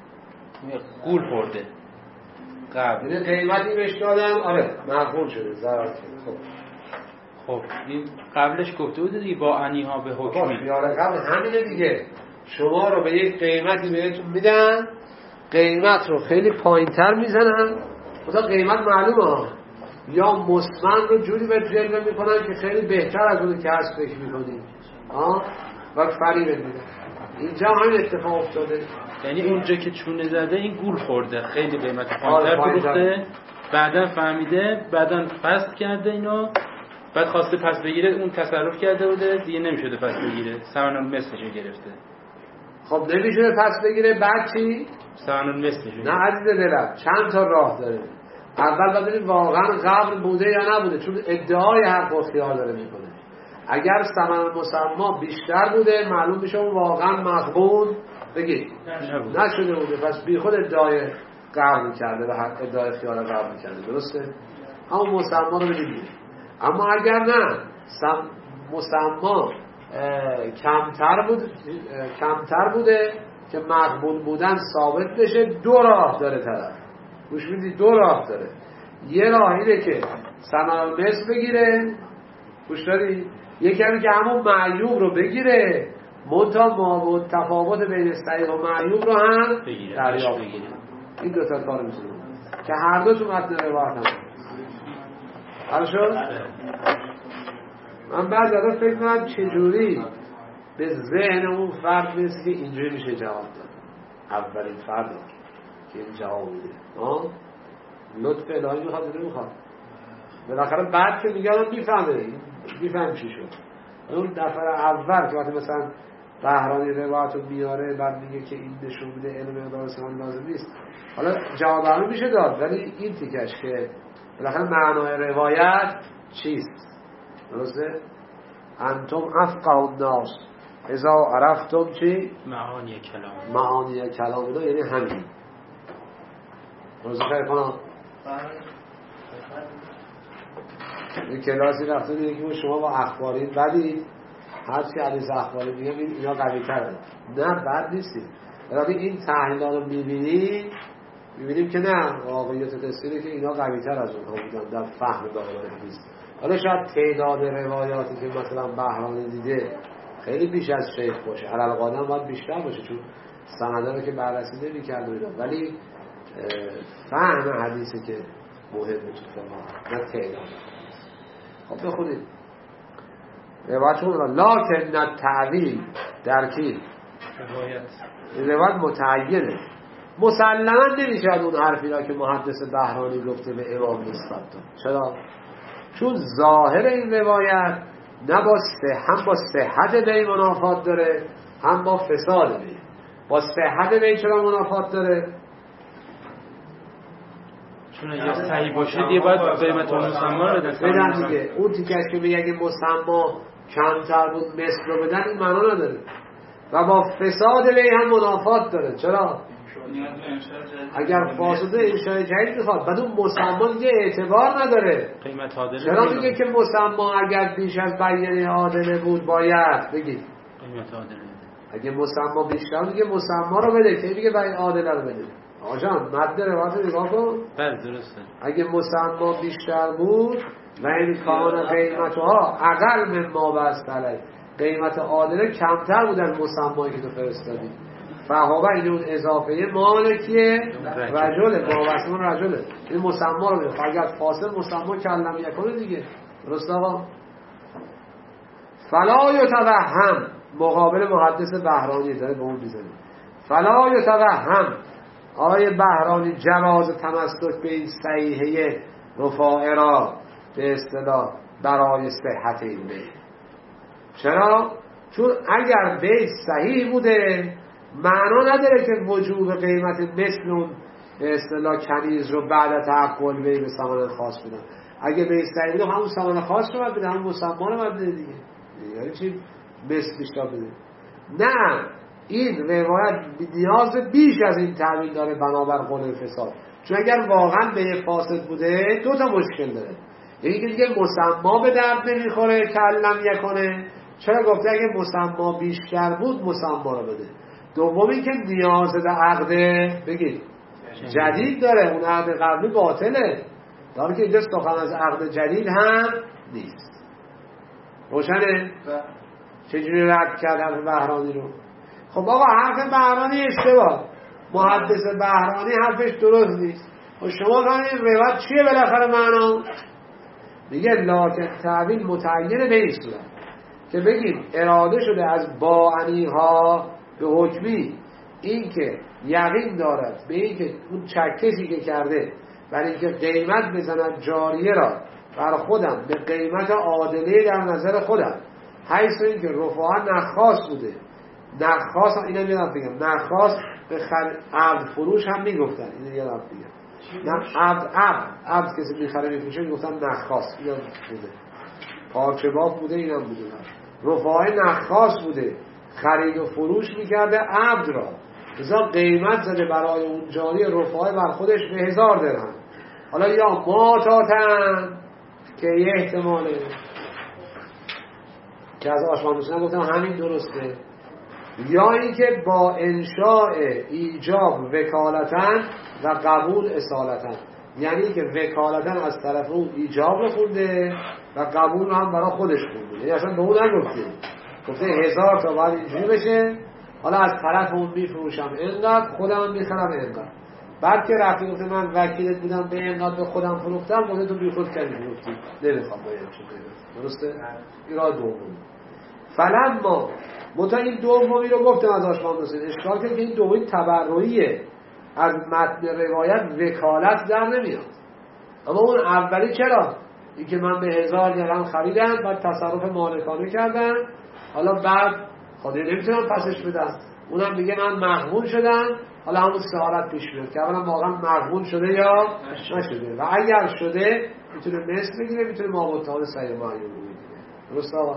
گول خورده قبل
یعنی قیمتی بهش دادن آره محمول شده ضرر کرد. خب
خب این قبلش گفته بوده دیگه با انیها به حکمی.
خیار قبل همینه دیگه، شما رو به یک قیمتی بهتون میدن قیمت رو خیلی پایینتر میزنن خدا قیمت معلومه ها، یا مصمم رو جوری به جلوه میکنن که خیلی بهتر از اونی که هست فکر میکنید و فریبت میدن. اینجا همین اتفاق افتاده،
یعنی اونجا که چونه زده این گول خورده خیلی قیمت پایینتر فروخته بعدا فهمیده بعدا فسخ کرده اینو بعد خواسته پس بگیره اون تصرف کرده بوده دیگه نمیشده پس بگیره ثمن مثلشو گرفته.
خب نمیشده پس بگیره بعد چی؟
ثمن مثلشو
نه عزیز دلم چند تا راه داره. اول باید ببینیم واقعا قبل بوده یا نبوده چون ادعای حق و خیال داره میکنه. اگر ثمن مسما بیشتر بوده معلوم میشه اون واقعا مقبول بگید نشده بوده پس بی خود ادعای قبول کرده و حق ادعای خیال قبول کرده. درسته؟ اما مسما رو بگید. اما اگر نه سم مسما کمتر بود کمتر بوده که مقبول بودن ثابت بشه دو راه داره طرف. گوش میدید دو راه داره. یه راه اینه که ثمن مثل بگیره گوش داری، یکی همین که همون معیوب رو بگیره منتها ما تفاوت بین صحیح و معیوب رو هم دریافت بگیره. این دو تا کار میتونه که هر دو تو متن روایت هم حل شد. من بعد دادا فکر کنم چجوری به ذهن اون فرد میرسه که اینجوری میشه جواب داد. اولین فرد که این جواب میده لطف الهی میخواد نمیخواد بالاخره بعد که میگم میفهمه میفهم چی شد. اون دفعه اول که وقتی مثلا بهرانی روایت رو میاره بعد میگه که این نشون میده علم مقدار سمان لازم نیست، حالا جواب همه میشه داد ولی این تیکش که بالاخره معنای روایت چیست. درسته؟ انتم افقه الناس اذا عرفتم چی؟
معانی کلام
معانی کلام اینا یعنی همین. درسته خیلی کنم این کلاسی رفته دیگه که شما با اخبارین بدید هرچی علیز اخباری میگم اینا قوی تره. نه بد نیستیم ولی این تحلیلات رو میبینیم میبینیم که نه واقعیت تصویری که اینا قوی تر از اونها بودن در فهم داخل حدیث. حالا شاید تعداد روایاتی که مثلا بهرانی دیده خیلی بیش از شیخ باشه علل قادم باید بیشتر باشه چون سنده رو که بررسی نمی کرده ولی فهم حدیثی که مهمه تو فهم نه تعداد. خب بخونید روایتون را لکن نه تعویل درکی
روایت
روایت متعینه مسلما نمیشد اون حرفی را که محدث بهرانی گفته به امام نسبت داد. چرا؟ چون ظاهر این روایت نه با سه هم با صحت بی منافات داره هم با فساد بی. با صحت بی چرا منافات داره؟
چون اگه صحیح باشه دیگه باید قیمت مسما رو بدن
بدن دیگه. اون تیکش که میگه اگه مسما کمتر بود مثل رو بدن این معنا نداره. و با فساد بی هم منافات داره. چرا؟ اگر فاسده انشاء جدید میخواد بعد اون مسما دیگه اعتبار نداره.
قیمت عادله
چرا میگه که مسما اگر بیش از بیانیه عادله بود باید بگید
قیمت عادله
اگه مسما بیشتر میگه مسما رو بده که میگه بیان عادله رو بده. آجان مد روایت نگاه کن.
بله درسته.
اگه مسما بیشتر بود و این کان قیمتها اقل من ما بست علیه قیمت عادله کمتر بود از مسمایی که تو فرستادی. فهابه این اون اضافه مالکیه رجله مابسمون رجله این مسما رو بده. اگر فاصل مسما کلم یکنه دیگه درست آقا. فلا یتوهم مقابل محدث بهرانی داره به اون میزنه. فلا یتوهم آقای بهرانی جواز تمسک به این صحیحه رفاعه را به اصطلاح برای صحت این بیت. چرا؟ چون اگر بیت صحیح بوده معنا نداره که وجوب قیمت مثل اون به اصطلاح کنیز رو بعد تعقل به سامان خاص بدن. اگه بیت صحیح بوده همون سامان خاص رو باید بده همون مسما رو باید بده دیگه. یعنی چی مثل بیشتر بده؟ نه این روایت نیاز بیش از این تعبیر داره بنابر قول فساد. چون اگر واقعا به فاسد بوده دو تا مشکل داره. یکی که دیگه مسما به درد نمیخوره کلم یکنه. چرا گفته اگه مسما بیشتر بود مسما رو بده. دومی که نیاز به عقد بگید جدید داره. اون عقد قبلی باطله داره که اینجا سخن از عقد جدید هم نیست. روشنه؟ چجوری رد کرد حرف بهرانی رو؟ خب آقا حرف بهرانی اشتباه. محدث بهرانی حرفش درست نیست. و شما کنید روایت چیه بالاخره معنا؟ میگه لکن تعبیل متعین به این صورت که بگیم اراده شده از باعنی ها به حکمی این که یقین دارد به این که اون چکشی که کرده برای اینکه قیمت بزند جاریه را بر خودم به قیمت عادله در نظر خودم حیث این که رفاعه نخواست بوده. نخواست اینم یادم بگم نخواست به خل... عبد فروش هم میگفتن. اینو یادم بگم نه عبد عبد عبد کسی میخره میفروشه میگفتن نخواست. اینم بوده پارچه باف بوده اینم بوده. رفاعه نخواست بوده خرید و فروش میکرده عبد را بذار قیمت زده برای اون جاری رفاعه بر خودش به هزار درهم. حالا یا ما تاتن که یه احتماله که از آشمان دوستان گفتم همین درسته یا اینکه با انشاء ایجاب وکالتن و قبول اصالتن یعنی که وکالتن از طرف اون ایجاب رو خونده و قبول رو هم برای خودش خونده. یعنی اصلا به اون نگفته گفته هزار تا باید اینجوری بشه حالا از طرف اون میفروشم اینقدر خودم میخرم اینقدر. بعد که رفتی گفته من وکیلت بودم به اینقدر به خودم فروختم گفته تو بی خود کردی فروختی نمیخوام باید چون درسته؟ ایراد دوم فلما متا این دومی رو گفتم از آشمان دوستین اشکال کرد که این دومی تبرعیه از متن روایت وکالت در نمیاد. اما اون اولی چرا؟ این که من به هزار درهم خریدم بعد تصرف مالکانه کردم حالا بعد خودی نمیتونم پسش بدم اونم میگه من مغبون شدم حالا همون سه حالت پیش میاد که اولا واقعا مغبون شده یا نشده و اگر شده میتونه مثل بگیره میتونه مابطان سعی معیون بگیره. درست آقا؟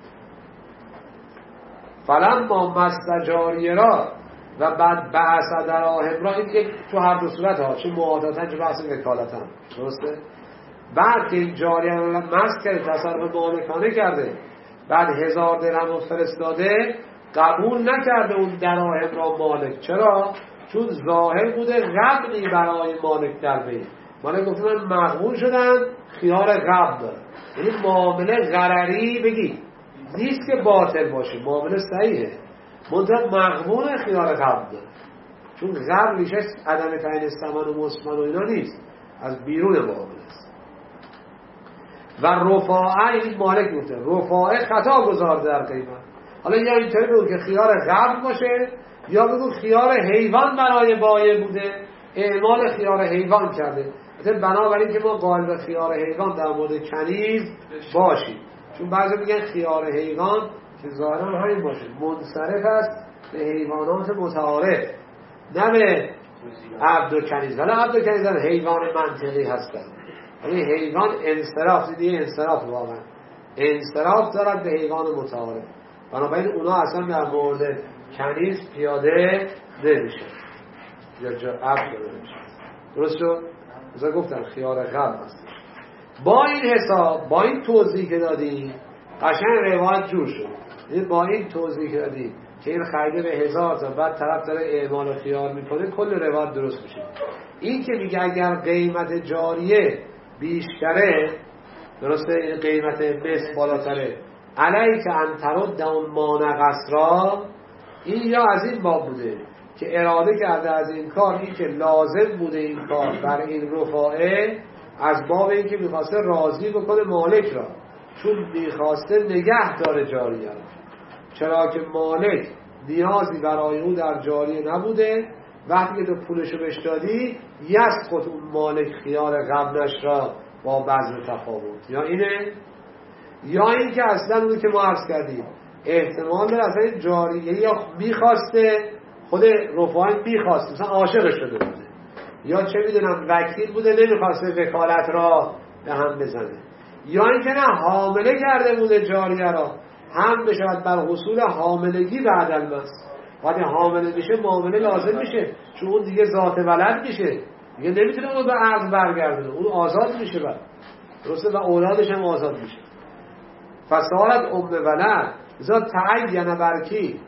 فلن ما مستجاریه را و بعد بعث دراهم را این یک تو هر دو صورت ها چه معاداتن چه بحث وکالتن درسته؟ بعد که این جاریه را مست کرده تصرف مالکانه کرده بعد هزار درهم رو فرستاده قبول نکرده اون دراهم را مالک. چرا؟ چون ظاهر بوده غبنی برای مالک در بین. مالک گفته من مغبون شدم خیار غبن داره. یعنی معامله غرری بگی نیست که باطل باشه معامله صحیحه منطقه مغبون خیار غبن داره چون غبن ریشه عدم تعیین ثمن و مسمن و اینا نیست از بیرون معامله است. و رفاعه این مالک گفته رفاعه خطا گذارده در قیمت. حالا یا اینطوری بگو که خیار غبن باشه یا بگو خیار حیوان برای بایع بوده اعمال خیار حیوان کرده. مثلا بنابراین که ما قائل به خیار حیوان در مورد کنیز باشیم چون بعضی میگن خیار حیوان که ظاهرا همین باشه منصرف است به حیوانات متعارف نه به عبد و کنیز. حالا عبد و کنیز حیوان منطقی هستن ولی حیوان انصراف دیگه انصراف واقعا انصراف دارد به حیوان متعارف بنابراین اونا اصلا در مورد کنیز پیاده نمیشه یا جا عبد نمیشه. درست شد؟ مثلا گفتم خیار غم هست. با این حساب با این توضیح که دادیم قشنگ روایت جور شد. یعنی با این توضیح که دادیم که این خریده به هزار تا بعد طرف داره اعمال و خیار میکنه کل روایت درست میشه. این که میگه اگر قیمت جاریه بیشتره درسته قیمت مس بالاتره علیه که انترد دون مانع قصرا این یا از این باب بوده که اراده کرده از این کار این که لازم بوده این کار بر این رفاعه از باب این که میخواسته راضی بکنه مالک را چون میخواسته نگه داره جاریه را چرا که مالک نیازی برای او در جاریه نبوده وقتی که تو پولشو بهش دادی یسقط اون مالک خیار قبلش را با بذل تفاوت یا اینه یا این که اصلا اونی که ما عرض کردیم احتمال داره اصلا جاریه یا میخواسته خود رفاعه میخواسته مثلا عاشق شده بوده یا چه میدونم وکیل بوده نمیخواسته وکالت را به هم بزنه یا این که نه حامله کرده بوده جاریه را هم بشود بر حصول حاملگی بعد المس وقتی حامله میشه معامله لازم میشه چون اون دیگه ذات ولد میشه دیگه نمیتونه اونو به عقد برگردونه اون آزاد میشه بعد درسته و اولادش هم آزاد میشه فسارت ام ولد ذات تعین برکی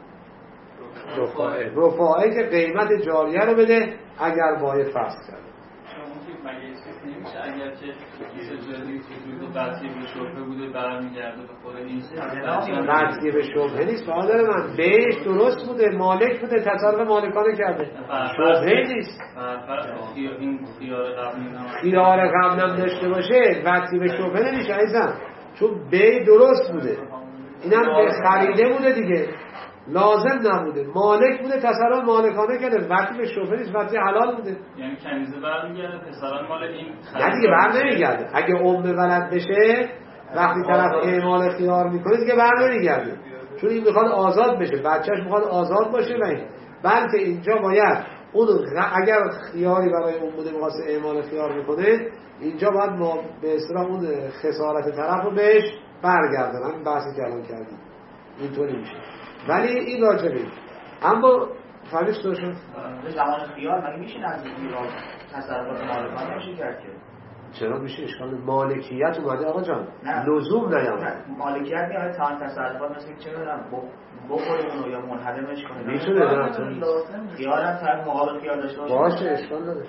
رفاعه رفاعه که قیمت جاریه رو بده اگر باید فصل کرده
مگه اسم نمیشه اگر که سجادی وجود قطعی به شبهه بوده برمیگرده به خود نیست
قطعی به شبهه نیست برادر من بهش درست بوده مالک بوده تصرف مالکانه کرده شبهه نیست
این خیار قبلی
خیار قبلم داشته باشه قطعی به شبهه نمیشه عزیزم چون به درست بوده اینم به خریده بوده دیگه لازم نبوده مالک بوده تصرف مالکانه کرده وقتی به شبهه نیست وقتی حلال بوده
یعنی کنیزه برمیگرده پسران مال این
نه دیگه بر نمیگرده اگه ام ولد بشه وقتی طرف اعمال خیار میکنه دیگه بر نمیگرده چون این میخواد آزاد بشه بچهش میخواد آزاد باشه و این بلکه اینجا باید اون اگر خیاری برای اون بوده میخواست اعمال خیار میکنه اینجا باید ما به اصطلاح اون خسارت طرف رو بهش برگردن همین بحثی که الان کردیم اینطوری میشه ولی این راجبه اما فهمیش تو شد
زمان خیار مگه میشه از خیار تصرفات مالکانه میشه کرد که
چرا میشه اشکال مالکیت اومده آقا جان لزوم نیامده
مالکیت میاد تا تصرفات مثل چه میدونم بخوره اونو یا منهدمش کنه
میتونه نه
خیار هم طرف مقابل خیار داشته باشه
باشه اشکال نداره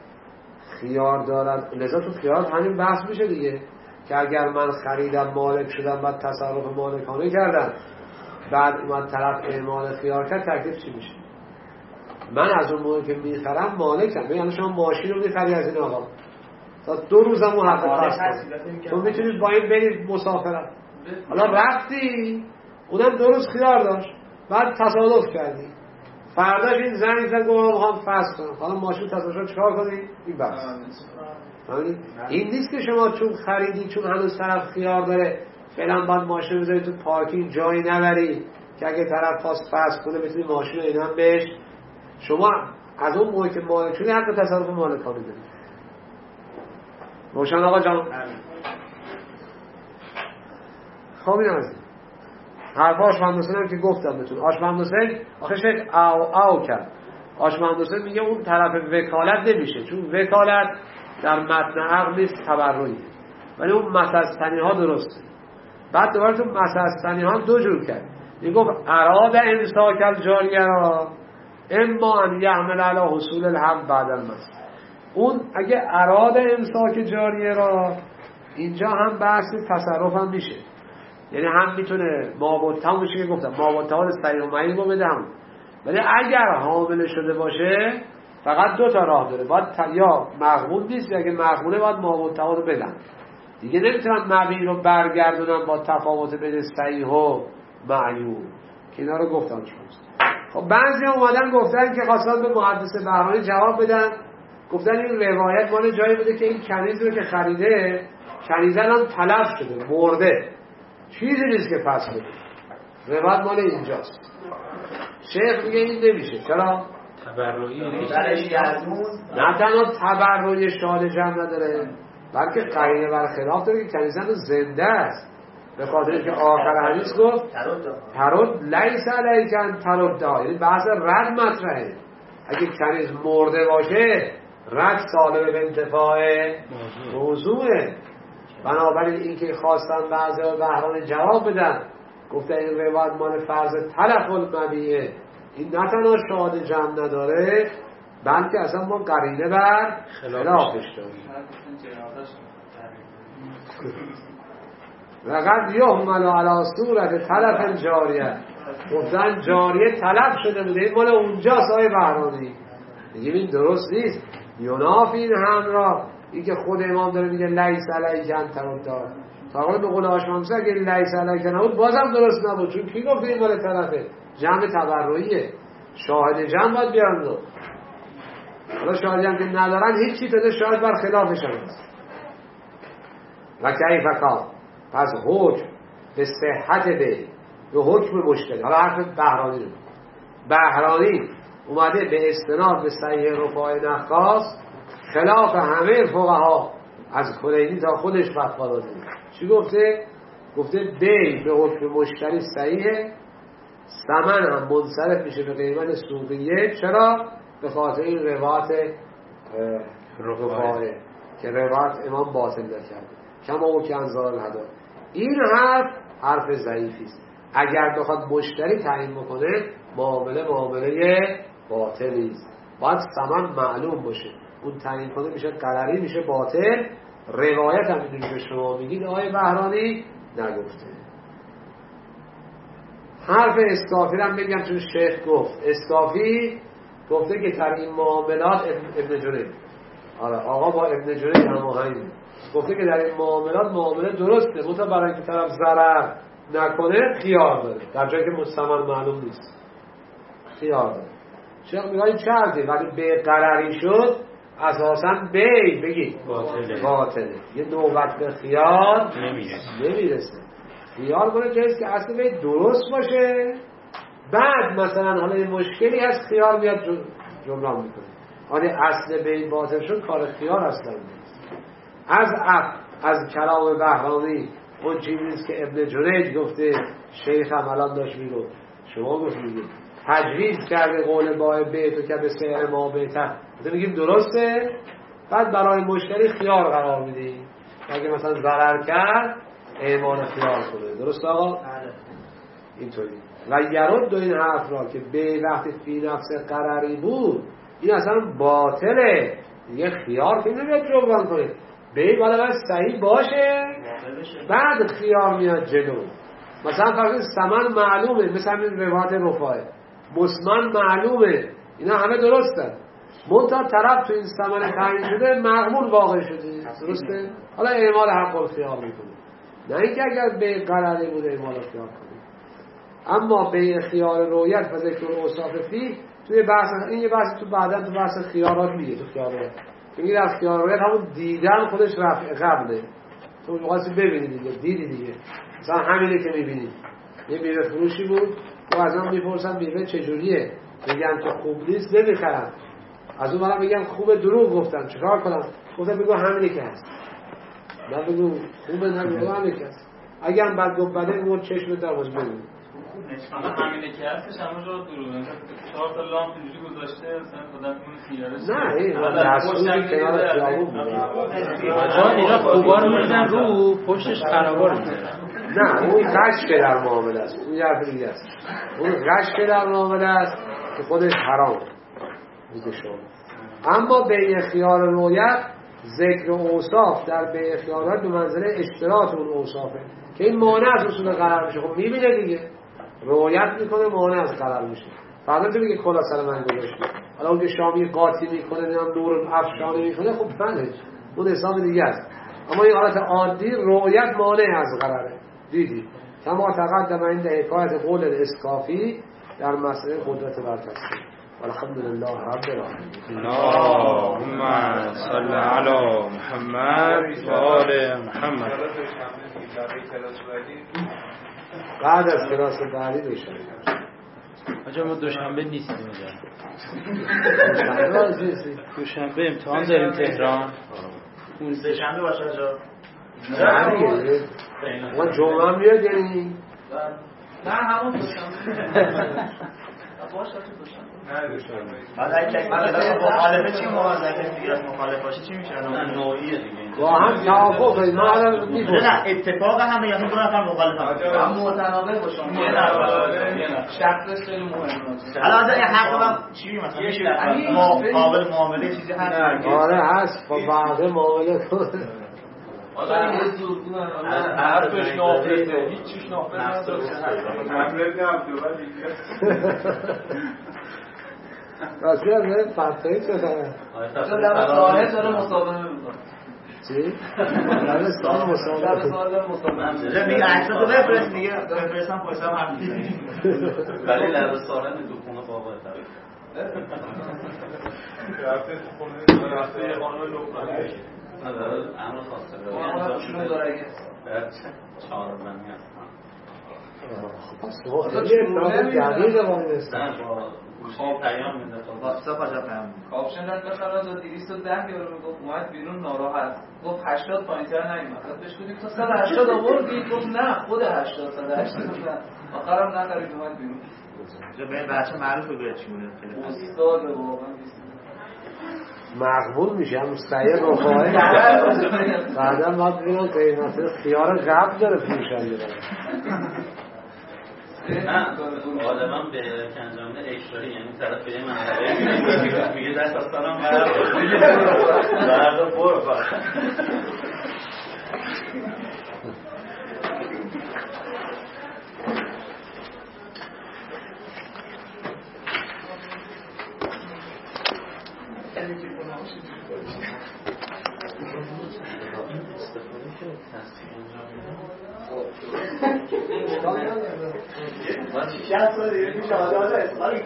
خیار دارد لذا تو خیار همین بحث میشه دیگه که اگر من خریدم مالک شدم بعد تصرف مالکانه کردم بعد اومد طرف اعمال خیار کرد تکلیف چی میشه من از اون موقع که میخرم مالکم یعنی شما ماشین رو میخری از این آقا تا دو روزم اون حق پس تو میتونید با این برید مسافرت حالا رفتی اونم دو روز خیار داشت بعد تصادف کردی فرداش این زنگ زن گفت ما میخوام فصل کنم حالا ماشین تصادف چیکار کنی این بس این نیست که شما چون خریدی چون هنوز طرف خیار داره فعلا باید ماشین بذاری تو پارکینگ جایی نبری که اگه طرف خواست فصل کنه بتونی ماشین رو اینم بهش شما از اون موقع که مالک شدی حق تصرف مالکانه داری روشن آقا جان خب این از این حرف آشمند حسین که گفتم بهتون آشمند حسین آخه شک او او کرد آشمند حسین میگه اون طرف وکالت نمیشه چون وکالت در متن عقل نیست تبرعی ولی اون مسستنی ها درسته بعد دوباره تو مسستنی ها دو جور کرد میگه گفت اراد امساک الجاریه را اما ان یعمل علی حصول الحق بعد المس اون اگه اراد امساک جاریه را اینجا هم بحث تصرف هم میشه یعنی هم میتونه مابوتام میشه که گفتم مابوتام صحیح و معین رو بدم ولی اگر حامل شده باشه فقط دو تا راه داره باید تا... یا مغبون نیست یا اگه مغبونه باید مابوتام رو بدم دیگه نمیتونن مبین رو برگردونن با تفاوت بین صحیح و معیون که اینا رو گفتم شما خب بعضی اومدن گفتن که خواستن به محدث بهرانی جواب بدن گفتن این روایت مال جایی بوده که این کنیز رو که خریده کنیزه الان تلف شده مرده چیزی نیست که پس بده. روایت مال اینجاست. شیخ میگه این نمیشه. چرا؟
تبرعی
نه تنها تبرعی شال جمع نداره، بلکه قرینه برخلاف داره که کنیزه زنده است، به خاطر که آخر حدیث گفت ترد لیس علیکن ترد دا، یعنی بحث رد مطرحه. اگه کنیز مرده باشه رد سالب به انتفاع موضوعه. بنابراین این که خواستن بعضی بهران جواب بدن، گفته این روایت مال فرض تلف المبیعه، این نه تنها شاهد جمع نداره بلکه اصلا ما قرینه بر خلافش داریم. لقد یحمل علی صورت تلف جاریه، گفتن جاریه تلف شده بوده، این مال اونجاست آقای بهرانی. میگیم این درست نیست. یناف این همراه این که خود امام داره میگه لیس علیک ان ترد، تا قول به قول آشمامسه اگه لیس علیک نبود بازم درست نبود، چون کی گفت این مال طرفه؟ جمع تبرعیه، شاهد جمع باید بیارن دو. حالا شاهدی هم که ندارن هیچی تده شاهد بر خلافش هم هست. و کیف کان، پس حکم به صحت به به حکم مشتری. حالا حرف بهرانی رو بهرانی اومده به استناد به صحیح رفاع نخاس خلاف همه فقها از کلینی تا خودش فتوا داده. چی گفته؟ گفته بی به حکم مشتری صحیحه، ثمن هم منصرف میشه به قیمت سوقیه. چرا؟ به خاطر این روایت رفاعه که روایت امام باطل نکرد کما او که انزال الهدا. این حرف حرف ضعیفی است. اگر بخواد مشتری تعیین بکنه معامله معامله باطلی است، باید ثمن معلوم باشه. اون تعیین کنه میشه قراری، میشه باطل. روایت هم اینجوری که شما میگید آقای بهرانی نگفته. حرف اسکافی رو هم بگم چون شیخ گفت. اسکافی گفته که در این معاملات ابن جنید، آره آقا با ابن جنید هماهنگ گفته که در این معاملات معامله درسته، منتها برای اینکه طرف ضرر نکنه خیار داره، در جایی که مستمر معلوم نیست خیار داره. شیخ میگه چه عرضی ولی به قراری شد اساساً بی بگی باطله, باطله. یه نوبت به خیار نمیرسه نمیرسه خیار کنه جایست که اصل بی درست باشه، بعد مثلا حالا یه مشکلی هست خیار میاد جبران میکنه. حالا اصل بی باطل شد کار خیار اصلا نیست. از اف از کلام بهرانی اون چیزیست که ابن جنید گفته، شیخ هم الان داشت میگو، شما گفت میگید تجویز کرده قول بای بیت و که به سعر ما بیتن، میگیم درسته. بعد برای مشتری خیار قرار میدیم اگه مثلا ضرر کرد ایمان خیار کنه. درست آقا؟ اینطوری. و یرد دو این حرف را که به وقتی فی نفس قراری بود این اصلا باطله دیگه، خیار که نمیاد جبران کنه. به بالا باید صحیح باشه بعد خیار میاد جلو. مثلا فرض ثمن معلومه، مثلا این روایت رفاعه مسمن معلومه، اینا همه درسته، منتها طرف تو این ثمن تعیین شده مقبول واقع شده. درسته؟ حالا اعمال حق الخیار میکنه، نه اینکه اگر به قراری بوده اعمال خیار کنه. اما به خیار رویت و ذکر اوصاف فی توی بحث این یه بحث تو بعدا تو بحث خیارات میگه. تو خیارات میگه از خیار رویت همون دیدن خودش رفع قبله، تو می‌خواستی ببینی دیگه، دیدی دیگه. مثلا همینه که میبینی یه میوه فروشی بود و از اون میپرسن میوه چجوریه، میگن که خوب نیست نمیخرن. از اون برای میگن خوبه، دروغ گفتن، چیکار کنم؟ گفتن بگو همینه که هست، نه بگو خوبه نه بگو همینه که هست. اگه هم بعد گفت بده بگو چشم در باز بگو
همینه که هستش همون رو دروغ. چهار تا لامپ اینجوری گذاشته مثلا خودم اون خیارش
نه این دستوری کنار خیابون بود.
آقا اینا خوبا رو میزن رو پشتش خرابا رو میزن.
نه اون غش که در معامله است، اون یه حرف دیگه است. اون غش که در معامله است که خودش حرام میگه شما. اما به خیار رویت ذکر اوصاف در به خیارات به منزله اشتراط اون اوصافه که این مانع از اصول قرار میشه. خب میبینه دیگه رویت میکنه مانع از قرار میشه. فردا تو میگه کلا سر من گذاشتی، حالا اون که شامی قاطی میکنه نمیدونم نور افشانه میکنه، خب بله اون حساب دیگه است. اما این حالت عادی رویت مانع از قراره. دیدی کما تقدم این حکایت قول اسکافی در مسئله قدرت برتری. والحمدلله رب العالمین.
اللهم صل علی محمد و آل محمد.
شنبه کلاس بعدی
بعد از کلاس بعدی دوشنبه
آجا ما دوشنبه نیستیم آجا
دوشنبه نیستیم
دوشنبه امتحان داریم تهران
اون سه شنبه باشه آجا
نه دیگه ما جمعه میاد یعنی
نه همون دوشنبه باشه دوشنبه
نه دوشنبه
بعد اگه مخالفه چی موازنه دیگه از مخالف باشه چی میشه؟
نه نوعیه دیگه
با هم توافق کنیم ما الان میگم
نه اتفاق همه یا دو نفر مخالف هم
هم متناقض باشه
یه نفر
شرطش خیلی مهمه
الان از این حق من چی مثلا میشه مقابل معامله چیزی هست
آره هست با بعد معامله کنه
آره یه زورگو حرفش نافذه هیچ چیش نافذ نداره
مملت هم تو بعد
راستی هم نه فتایی چه داره
در ساله داره مسابقه میکنه
چی؟ در سال مسابقه
در سال داره مسابقه
میگه عکس تو بفرست دیگه بفرستم پایسا هم حرف میزنی
ولی در سالن دو خونه بابا طبعا
رفته تو خونه
رفته یه خانم لوکالی
نداره امر خاصه
ما شروع داره اگه
چهار منی هستم
پس تو خیلی اطلاعات دقیق با نیستن
نه با گوشی پیام میده
واتساپ کجا پیام میده
کاپشن داد مثلا تا دویست و ده یورو میگفت اومد بیرون ناراحت گفت هشتاد پایین‌تر نیومد بهش گفتیم تو صد و هشتاد آوردی گفت نه خود هشتاد صد و هشتاد نه آخرام نخرید اومد بیرون
جو به بچه معروفه به چونه خیلی
استاد واقعا
مقبول میشه هم سعی رفاهی بعدا باید ببینم قیمت خیار قبل داره فروشنده داره
نه آدم به کنجامه اکراری یعنی طرف به یه منطقه میگه دست از سلام برد برد برد
شاید سال دیگه میشه آده آده اصلاحی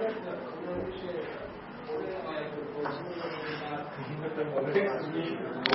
کنه